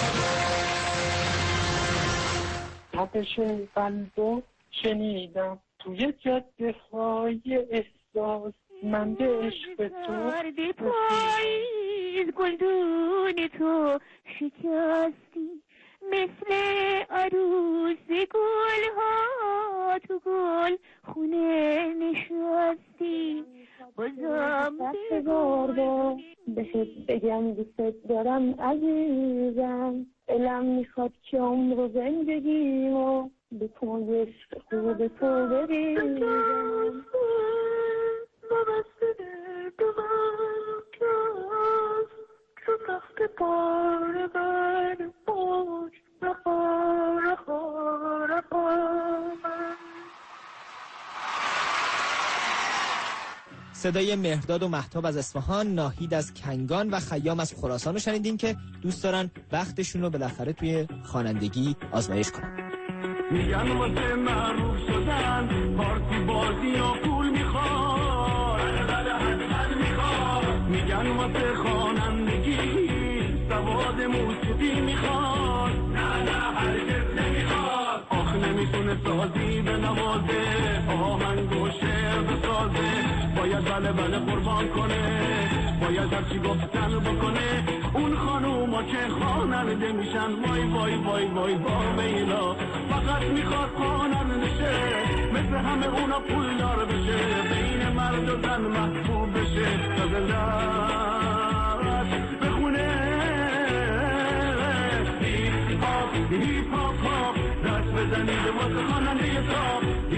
آتش قلبو شنیدم توی جاده‌های احساس، من به عشق تو پاییز گلدون تو شکستی، مثل عروس گل‌ها تو گل خونه نشستی، بازم بگار بهت بگم دوست دارم عزیزم، دلم میخواد که عمر و زندگیمو به پای عشق خوب تو بریزم. صدای مهرداد و مهتاب از اصفهان، ناهید از کنگان و خیام از خراسان رو شنیدین که دوست دارن بختشون رو بالاخره توی خوانندگی آزمایش کنن. میگن واسه معروف شدن پارتی بازی و پول میخواد، میگن واسه خوانندگی سواد موسیقی میخواد، نه هرگز نمیخواد. آخ نمیتونه سازی به نوازه، آهنگ و شعر بسازه، باید بله قربان کنه، باید هرچی گفتن بکنه. اون خانوما که خواننده میشن وای وای وای وای با میلا، فقط میخواد خواننده شه، مثل همه اونا پولدار بشه، بین مرد و زن محبوب بشه، غزلات بخونه. هیپ هاپ دست بزنید واسه خواننده تاپ.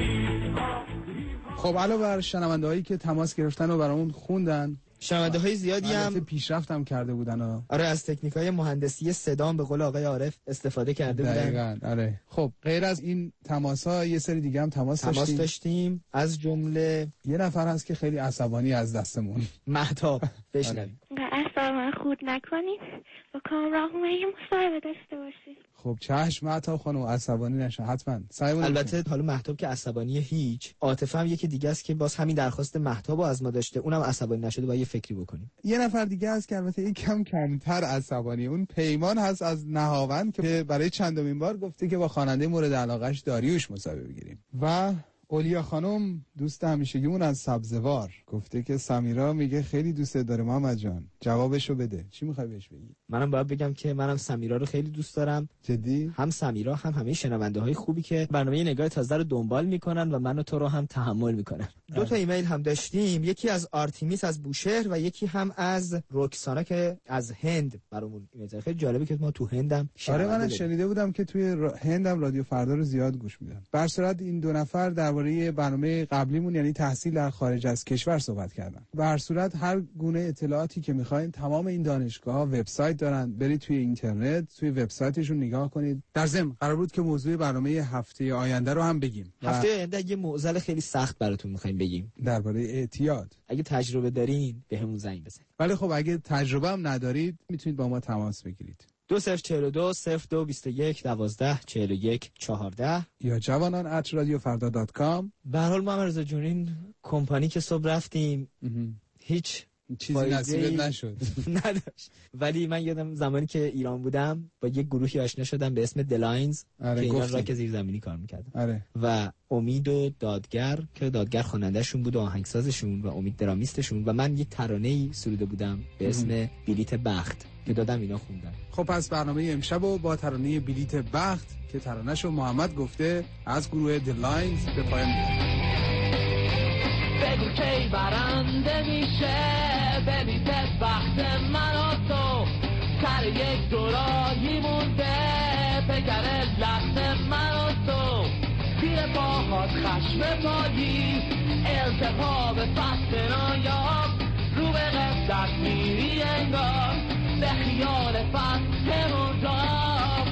خب علاوه بر شنونده هایی که تماس گرفتن و برامون خوندن، شنونده های زیادی هم پیشرفت هم کرده بودن. آره از تکنیک های مهندسی صدا به قول آقای عارف استفاده کرده بودن. دقیقاً آره. خب غیر از این تماس ها یه سری دیگه هم تماس داشتیم. از جمله یه نفر هست که خیلی عصبانی از دستمون، مهتاب. بشنویم. اصلا من خود نکنید با کامراهمه یه مصاحبه داشته باشید. خب چشم مهتاب خانم، عصبانی نشه حتما. البته حالا مهتاب که عصبانی هیچ، عاطفه هم یکی دیگه است که باز همین درخواست مهتابو از ما داشته، اونم عصبانی نشده، باید یه فکری بکنیم. یه نفر دیگه هست که البته یکم کمتر عصبانی، اون پیمان هست از نهاوند که برای چندمین بار گفته که با خواننده مورد علاقهش داریوش مصاحبه بگیریم. و اولیا خانم دوست همیشگیمون از سبزوار گفته که سمیرا میگه خیلی دوست داره محمد جان، جوابشو بده. چی میخوای بهش بگی؟ منم باید بگم که منم سمیرا رو خیلی دوست دارم. جدی؟ هم سمیرا هم همه شنونده های خوبی که برنامه نگاه تازه رو دنبال میکنن و منو تو رو هم تحمل میکنن. 2 ایمیل هم داشتیم، یکی از آرتیمیس از بوشهر و یکی هم از رکسانا که از هند برامون ایمیل. خیلی جالبه که ما تو هندم آره من شنیده بودم که توی هندم رادیو فردا رو زیاد گوش میدن. به هر صورت این 2 نفر درباره برنامه قبلیمون یعنی تحصیل در خارج از کشور صحبت کردن. به هر صورت هر گونه اطلاعاتی که میخواین تمام این دانشگاه‌ها وبسایت دارن، برید توی اینترنت توی وبسایتشون نگاه کنید. در ضمن قرار بود که موضوع برنامه هفته آینده رو هم بگیم. هفته آینده یه معضل خیلی سخت براتون می‌خوایم بگیم درباره اعتیاد. اگه تجربه دارین بهمون زنگ بزنید. ولی خب اگه تجربه هم ندارید میتونید با ما تماس بگیرید. 2042 0221 12 41 14 یا javanan@radiofarda.com. به هر حال محمد رضا جون این کمپانی که صبح رفتیم هیچ چیزی نصیبت نشد. نداشت. ولی من یادم زمانی که ایران بودم با یک گروهی آشنا شدم به اسم دلاینز که ایران راک زیرزمینی کار می‌کردن. و امید و دادگر که دادگر خواننده‌شون بود و آهنگسازشون و امید درامیستشون و من یک ترانه‌ای سروده بودم به اسم بلیت بخت که دادم اینا خوندن. خب پس برنامه امشب رو با ترانه بلیت بخت که ترانه‌شو محمد گفته از گروه دلاینز به پایان می‌بریم. بگو کی برنده میشه بلیت بخت من و تو، سر یک دورایی مونده پکر لخت من و تو، زیر پاهات خشم پایی التهاب فصل نایاب، رو به قصدت میری انگار به خیال فصل مرداب.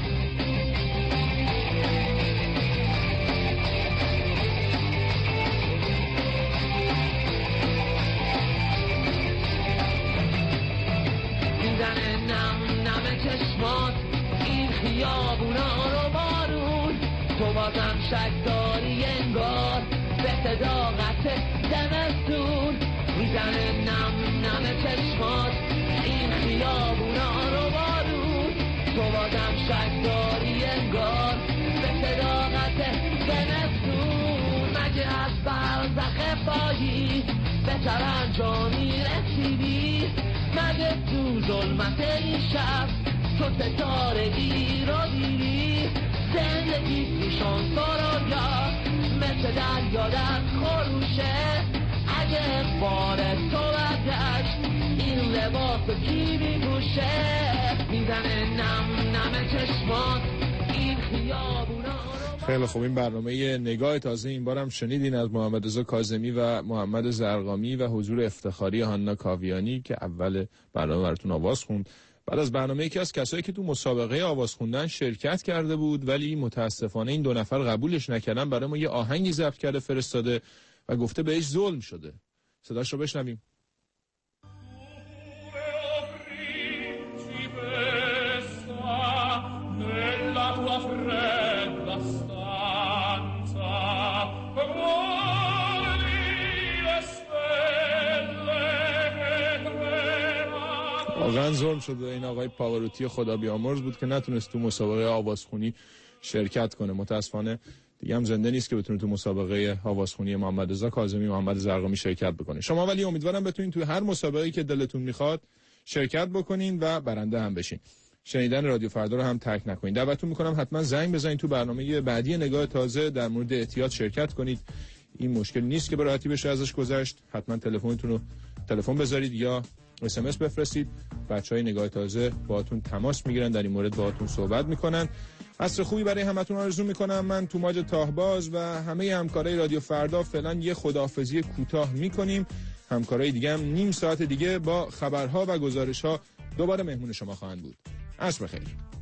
میزنه نم نم چشمات این خیابونا رو بارون، تو بازم شک داری انگار به صداقت زمستون. میزنه نم نم چشمات این خیابونا رو بارون، تو بازم شک داری انگار به صداقت زمستون. مگه از برزخ پایی به سرانجامی رسیدی، مگه تو ظلمت این شب تو ستارگی رو دیدی، زندگی پیشان سرایا مثل دریا در خروشه، اگه بار تو برگشت این لباس کی میپوشه، میزنه نم نم چشمات این خیابونا. خیلی خوب، این برنامه نگاه تازه این بارم شنیدین از محمد رضا کاظمی و محمد زرقامی و حضور افتخاری هانا کاویانی که اول برنامه براتون آواز خوند. بعد از برنامه یکی از کسایی که تو مسابقه آواز خوندن شرکت کرده بود ولی متاسفانه این 2 نفر قبولش نکردن، برای ما یه آهنگی ضبط کرده فرستاده و گفته بهش ظلم شده. صداش رو بشنویم. واقعا ظلم شده این آقای پاوروتی خدا بیامرز بود که نتونست تو مسابقه آوازخونی شرکت کنه. متاسفانه دیگه هم زنده نیست که بتونه تو مسابقه آوازخونی محمد رضا کاظمی محمد زرقامی شرکت بکنه. شما ولی امیدوارم بتونین تو هر مسابقه‌ای که دلتون میخواد شرکت بکنین و برنده هم بشین. شنیدن رادیو فردا رو هم ترک نکنین. دعوتتون میکنم حتما زنگ بزنین تو برنامه بعدی نگاه تازه در مورد اعتیاد شرکت کنید. این مشکل نیست که به راحتی بشه ازش گذشت. حتما تلفنتون رو تلفن بذارید یا SMS بفرستید. بچهای نگاه تازه باهاتون تماس میگیرن، در این مورد باهاتون صحبت میکنن. عصر خوبی برای همتون آرزو میکنم. من توماج تاهباز و همه همکارای رادیو فردا فعلا یه خداحافظی کوتاه میکنیم. همکارای دیگه هم نیم ساعت دیگه با خبرها و گزارش‌ها دوباره مهمون شما خواهند بود. عصر بخیر.